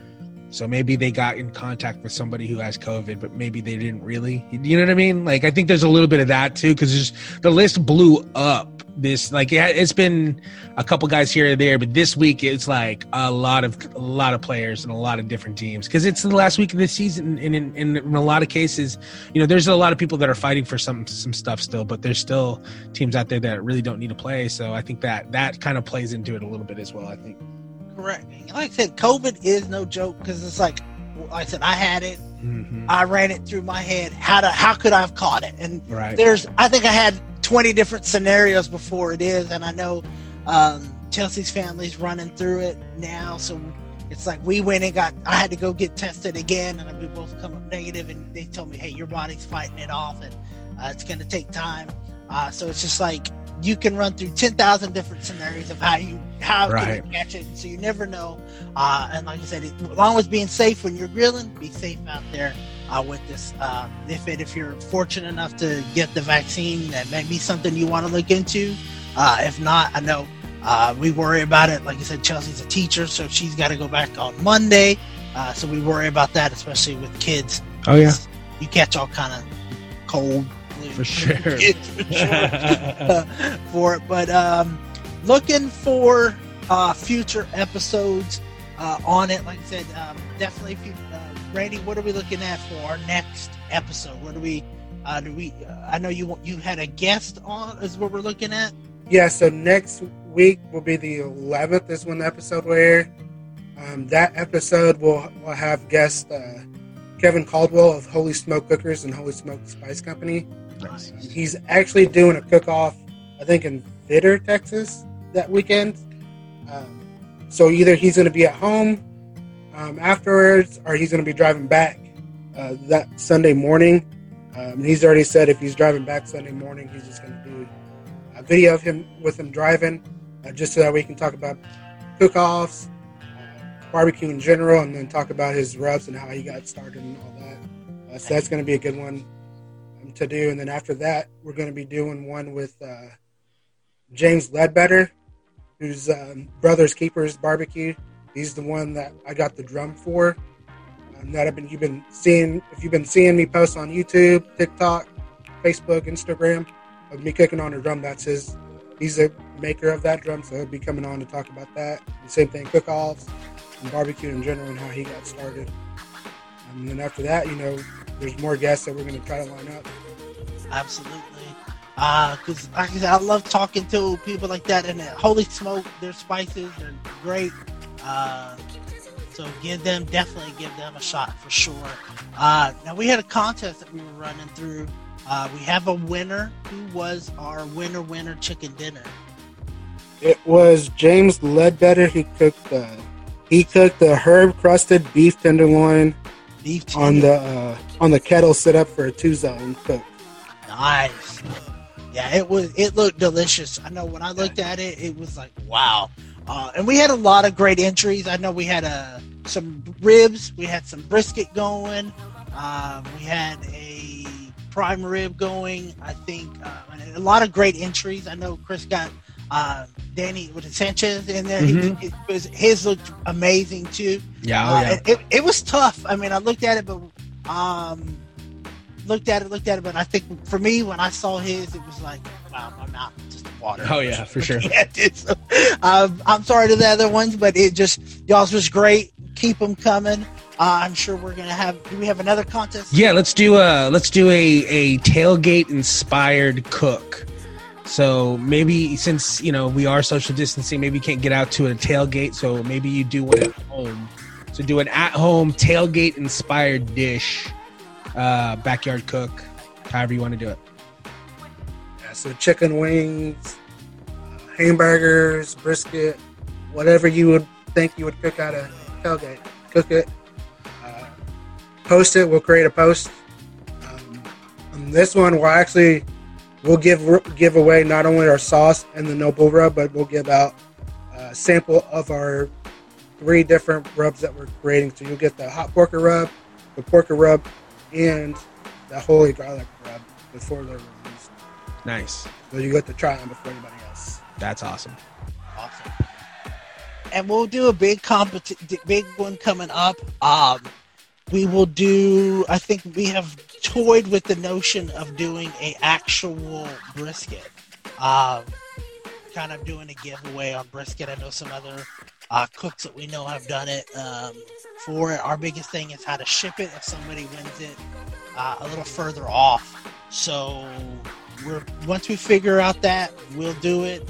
So maybe they got in contact with somebody who has COVID, but maybe they didn't really. You know what I mean? Like, I think there's a little bit of that too, because the list blew up. This like it, it's been a couple guys here and there, but this week it's like a lot of a lot of players and a lot of different teams because it's the last week of the season, and in, in, in a lot of cases, you know, there's a lot of people that are fighting for some some stuff still, but there's still teams out there that really don't need to play. So I think that that kind of plays into it a little bit as well. I think. Correct. Like I said, COVID is no joke because it's like, like I said, I had it. Mm-hmm. I ran it through my head. How to, how could I have caught it? And right. there's, I think I had twenty different scenarios before it is, and I know um, Chelsea's family's running through it now. So it's like we went and got. I had to go get tested again, and we both come up negative. And they told me, "Hey, your body's fighting it off, and uh, it's going to take time." Uh, so it's just like you can run through ten thousand different scenarios of how you how right. can you catch it. So you never know. Uh, and like I said, it, as long as being safe when you're grilling, be safe out there. Uh, with this, uh, if it, if you're fortunate enough to get the vaccine, that may be something you want to look into. Uh, if not, I know uh, we worry about it. Like I said, Chelsea's a teacher, so she's got to go back on Monday. Uh, so we worry about that, especially with kids. Oh yeah, you catch all kind of cold for sure. Kids, for, sure uh, for it. But um, looking for uh, future episodes uh, on it. Like I said, um, definitely if you. Uh, Randy, what are we looking at for our next episode? What do we, uh, do we, uh, I know you you had a guest on, is what we're looking at? Yeah, so next week will be the eleventh is when the episode will air. Um, that episode will, will have guest uh, Kevin Caldwell of Holy Smoke Cookers and Holy Smoke Spice Company. Nice. He's actually doing a cook-off, I think, in Vitter, Texas that weekend. Um, so either he's going to be at home um, afterwards, or he's going to be driving back uh, that Sunday morning. Um, he's already said if he's driving back Sunday morning, he's just going to do a video of him with him driving, uh, just so that we can talk about cook-offs, uh, barbecue in general, and then talk about his rubs and how he got started and all that. Uh, so that's going to be a good one um, to do. And then after that, we're going to be doing one with uh, James Ledbetter, who's um, Brothers Keepers Barbecue. He's the one that I got the drum for. Um, that I've been you've been seeing if you've been seeing me post on YouTube, TikTok, Facebook, Instagram of me cooking on a drum. That's his. He's a maker of that drum, so he'll be coming on to talk about that. The same thing, cook-offs and barbecue in general and how he got started. Um, and then after that, you know, there's more guests that we're going to try to line up. Absolutely. Because uh, like I said, I love talking to people like that, and uh, holy smoke, their spices are great. Uh, so give them, definitely give them a shot for sure. Uh, now, we had a contest that we were running through. Uh, we have a winner. Who was our winner, winner chicken dinner? It was James Ledbetter who cooked the, he cooked the herb-crusted beef tenderloin Beef on the uh, on the kettle set up for a two-zone cook. Nice. Yeah, it was. It looked delicious. I know when I looked at it, it was like, wow. Uh, and we had a lot of great entries. I know we had uh, some ribs. We had some brisket going. Uh, we had a prime rib going. I think uh, and a lot of great entries. I know Chris got uh, Danny with Sanchez in there. Mhm. He, it was, his looked amazing too. Yeah, oh, Uh, yeah. it, it, it was tough. I mean, I looked at it, but um, looked at it, looked at it. But I think for me, when I saw his, it was like, wow, my mouth just water. Oh, yeah, for sure. Yeah, dude, so, um, I'm sorry to the other ones, but it just y'all's was great. Keep them coming. Uh, I'm sure we're gonna have. Do we have another contest? Yeah, let's do a let's do a a tailgate inspired cook. So maybe since you know we are social distancing, maybe you can't get out to a tailgate. So maybe you do one at home. So do an at home tailgate inspired dish, uh, backyard cook, however you want to do it. Yeah, so chicken wings, uh, hamburgers, brisket, whatever you would think you would cook at a tailgate, cook it. Uh, post it. We'll create a post. Um, on this one, we'll actually we'll give give away not only our sauce and the Noble rub, but we'll give out a sample of our three different rubs that we're creating. So you'll get the hot porker rub, the porker rub, and the holy garlic rub before they're released. Nice. So you get to try them before anybody else. That's awesome. Awesome. And we'll do a big competi- big one coming up. Um, we will do. I think we have toyed with the notion of doing a actual brisket. Um, kind of doing a giveaway on brisket. I know some other uh, cooks that we know have done it. Um, for it, our biggest thing is how to ship it if somebody wins it uh, a little further off. So we're once we figure out that, we'll do it.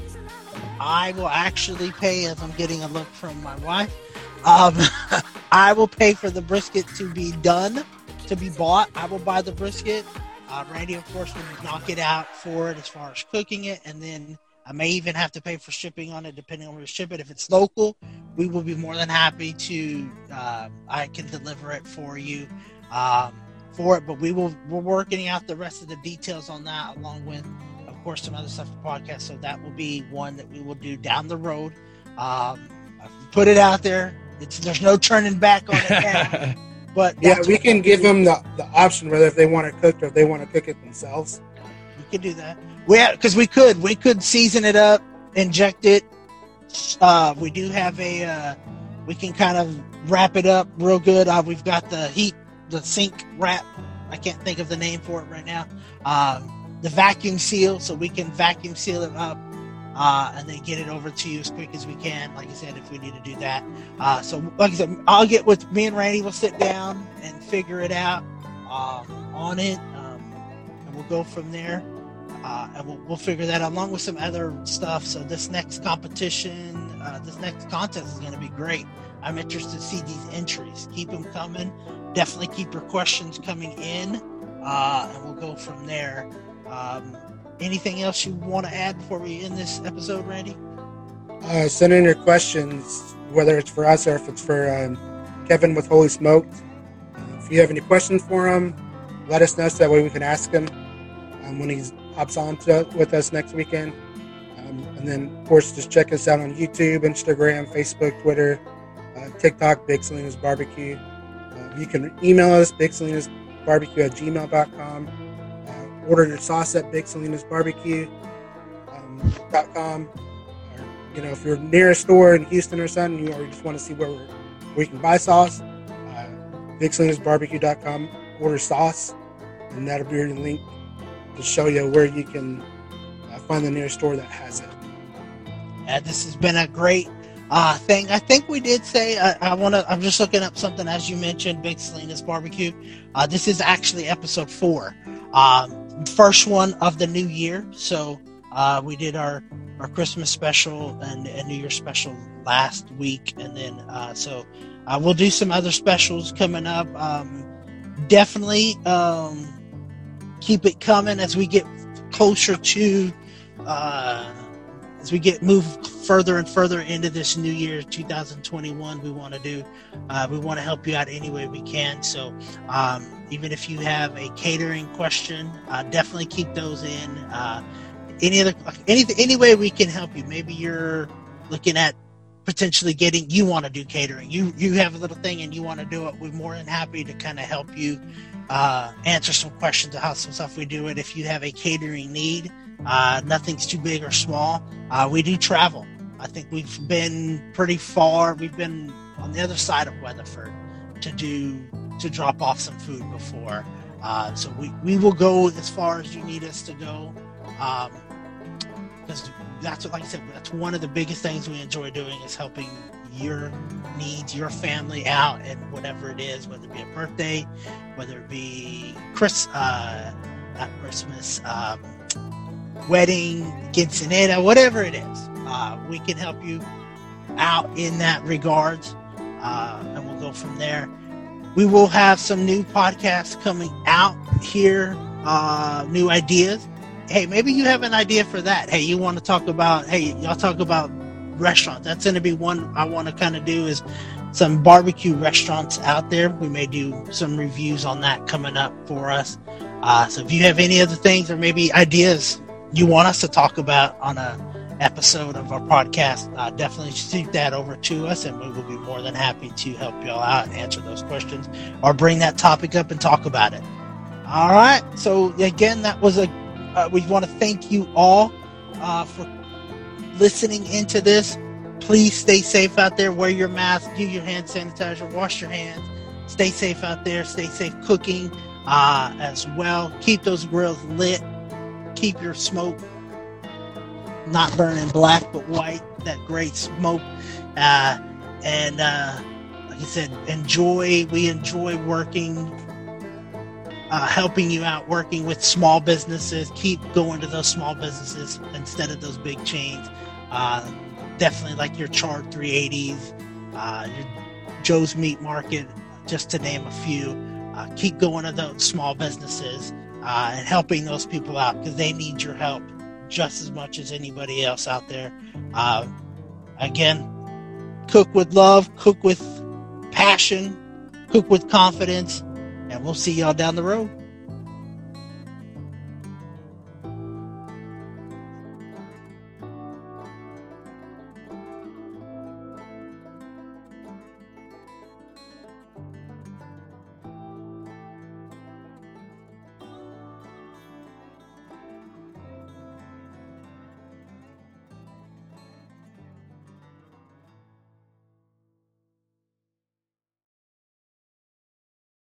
I will actually pay, as I'm getting a look from my wife, um, I will pay for the brisket to be done, to be bought. I will buy the brisket. Uh, Randy, of course, will knock it out for it as far as cooking it. And then I may even have to pay for shipping on it, depending on where we ship it. If it's local, we will be more than happy to, uh, I can deliver it for you um, for it. But we will, we're working out the rest of the details on that, along with, of course, some other stuff for podcast. So that will be one that we will do down the road. Um, I've put it out there. It's there's no turning back on it now. But Yeah, that's we what can we'll give do. them the, the option whether if they want it cooked or if they want to cook it themselves. We could do that. We because we could we could season it up, inject it. Uh, we do have a. Uh, we can kind of wrap it up real good. Uh, we've got the heat, the sink wrap. I can't think of the name for it right now. Um, the vacuum seal, so we can vacuum seal it up uh, and then get it over to you as quick as we can. Like I said, if we need to do that. Uh, so, like I said, I'll get with me and Randy. We'll sit down and figure it out um, on it, um, and we'll go from there. Uh, and we'll, we'll figure that out along with some other stuff. So this next competition, uh, this next contest is going to be great. I'm interested to see these entries. Keep them coming. Definitely keep your questions coming in, uh, and we'll go from there. Um, anything else you want to add before we end this episode, Randy? Uh, send in your questions, whether it's for us or if it's for um, Kevin with Holy Smoked. Uh, if you have any questions for him, let us know so that way we can ask him um, when he hops on to, with us next weekend. Um, and then, of course, just check us out on YouTube, Instagram, Facebook, Twitter, uh, TikTok, Big Selena's Barbecue. Uh, you can email us, big selenas barbecue at gmail dot com. Uh, order your sauce at big selenas barbecue dot com. You know, if you're near a store in Houston or something, you, or you just want to see where, we're, where you can buy sauce, uh, big selenas barbecue dot com, order sauce, and that'll be your link to show you where you can uh, find the nearest store that has it. Yeah, this has been a great uh, thing. I think we did say, uh, I want to, I'm just looking up something as you mentioned, Big Selena's Barbecue. Uh, this is actually episode four, um, first one of the new year. So uh, we did our our Christmas special and, and New Year special last week, and then uh, so uh, we'll do some other specials coming up. Um, definitely um, keep it coming as we get closer to uh, as we get move further and further into this new year two thousand twenty-one. We want to do uh, we want to help you out any way we can. So um, even if you have a catering question, uh, definitely keep those in. Uh, Any other, any any way we can help you. Maybe you're looking at potentially getting, you want to do catering. You you have a little thing and you want to do it. We're more than happy to kind of help you uh, answer some questions of how some stuff we do it. If you have a catering need, uh, nothing's too big or small. Uh, we do travel. I think we've been pretty far. We've been on the other side of Weatherford to do to drop off some food before. Uh, so we, we will go as far as you need us to go. Um, because that's what, like I said, that's one of the biggest things we enjoy doing is helping your needs, your family out, and whatever it is, whether it be a birthday, whether it be Chris, uh, not Christmas, um, wedding, quinceanera, whatever it is, uh, we can help you out in that regards, uh, and we'll go from there. We will have some new podcasts coming out here, uh, new ideas. Hey, maybe you have an idea for that. Hey, you want to talk about, hey, y'all talk about restaurants. That's going to be one I want to kind of do is some barbecue restaurants out there. We may do some reviews on that coming up for us. Uh, so if you have any other things or maybe ideas you want us to talk about on a episode of our podcast, uh, definitely shoot that over to us and we will be more than happy to help y'all out and answer those questions or bring that topic up and talk about it. All right. So again, that was a Uh, we want to thank you all uh, for listening into this. Please stay safe out there. Wear your mask. Do your hand sanitizer. Wash your hands. Stay safe out there. Stay safe cooking uh, as well. Keep those grills lit. Keep your smoke not burning black but white. That great smoke. Uh, and uh, like I said, enjoy. We enjoy working Uh, helping you out, working with small businesses. Keep going to those small businesses instead of those big chains. Uh, definitely like your Chart three eighties, uh, your Joe's Meat Market, just to name a few. Uh, keep going to those small businesses uh, and helping those people out because they need your help just as much as anybody else out there. Uh, again, cook with love, cook with passion, cook with confidence. And we'll see y'all down the road.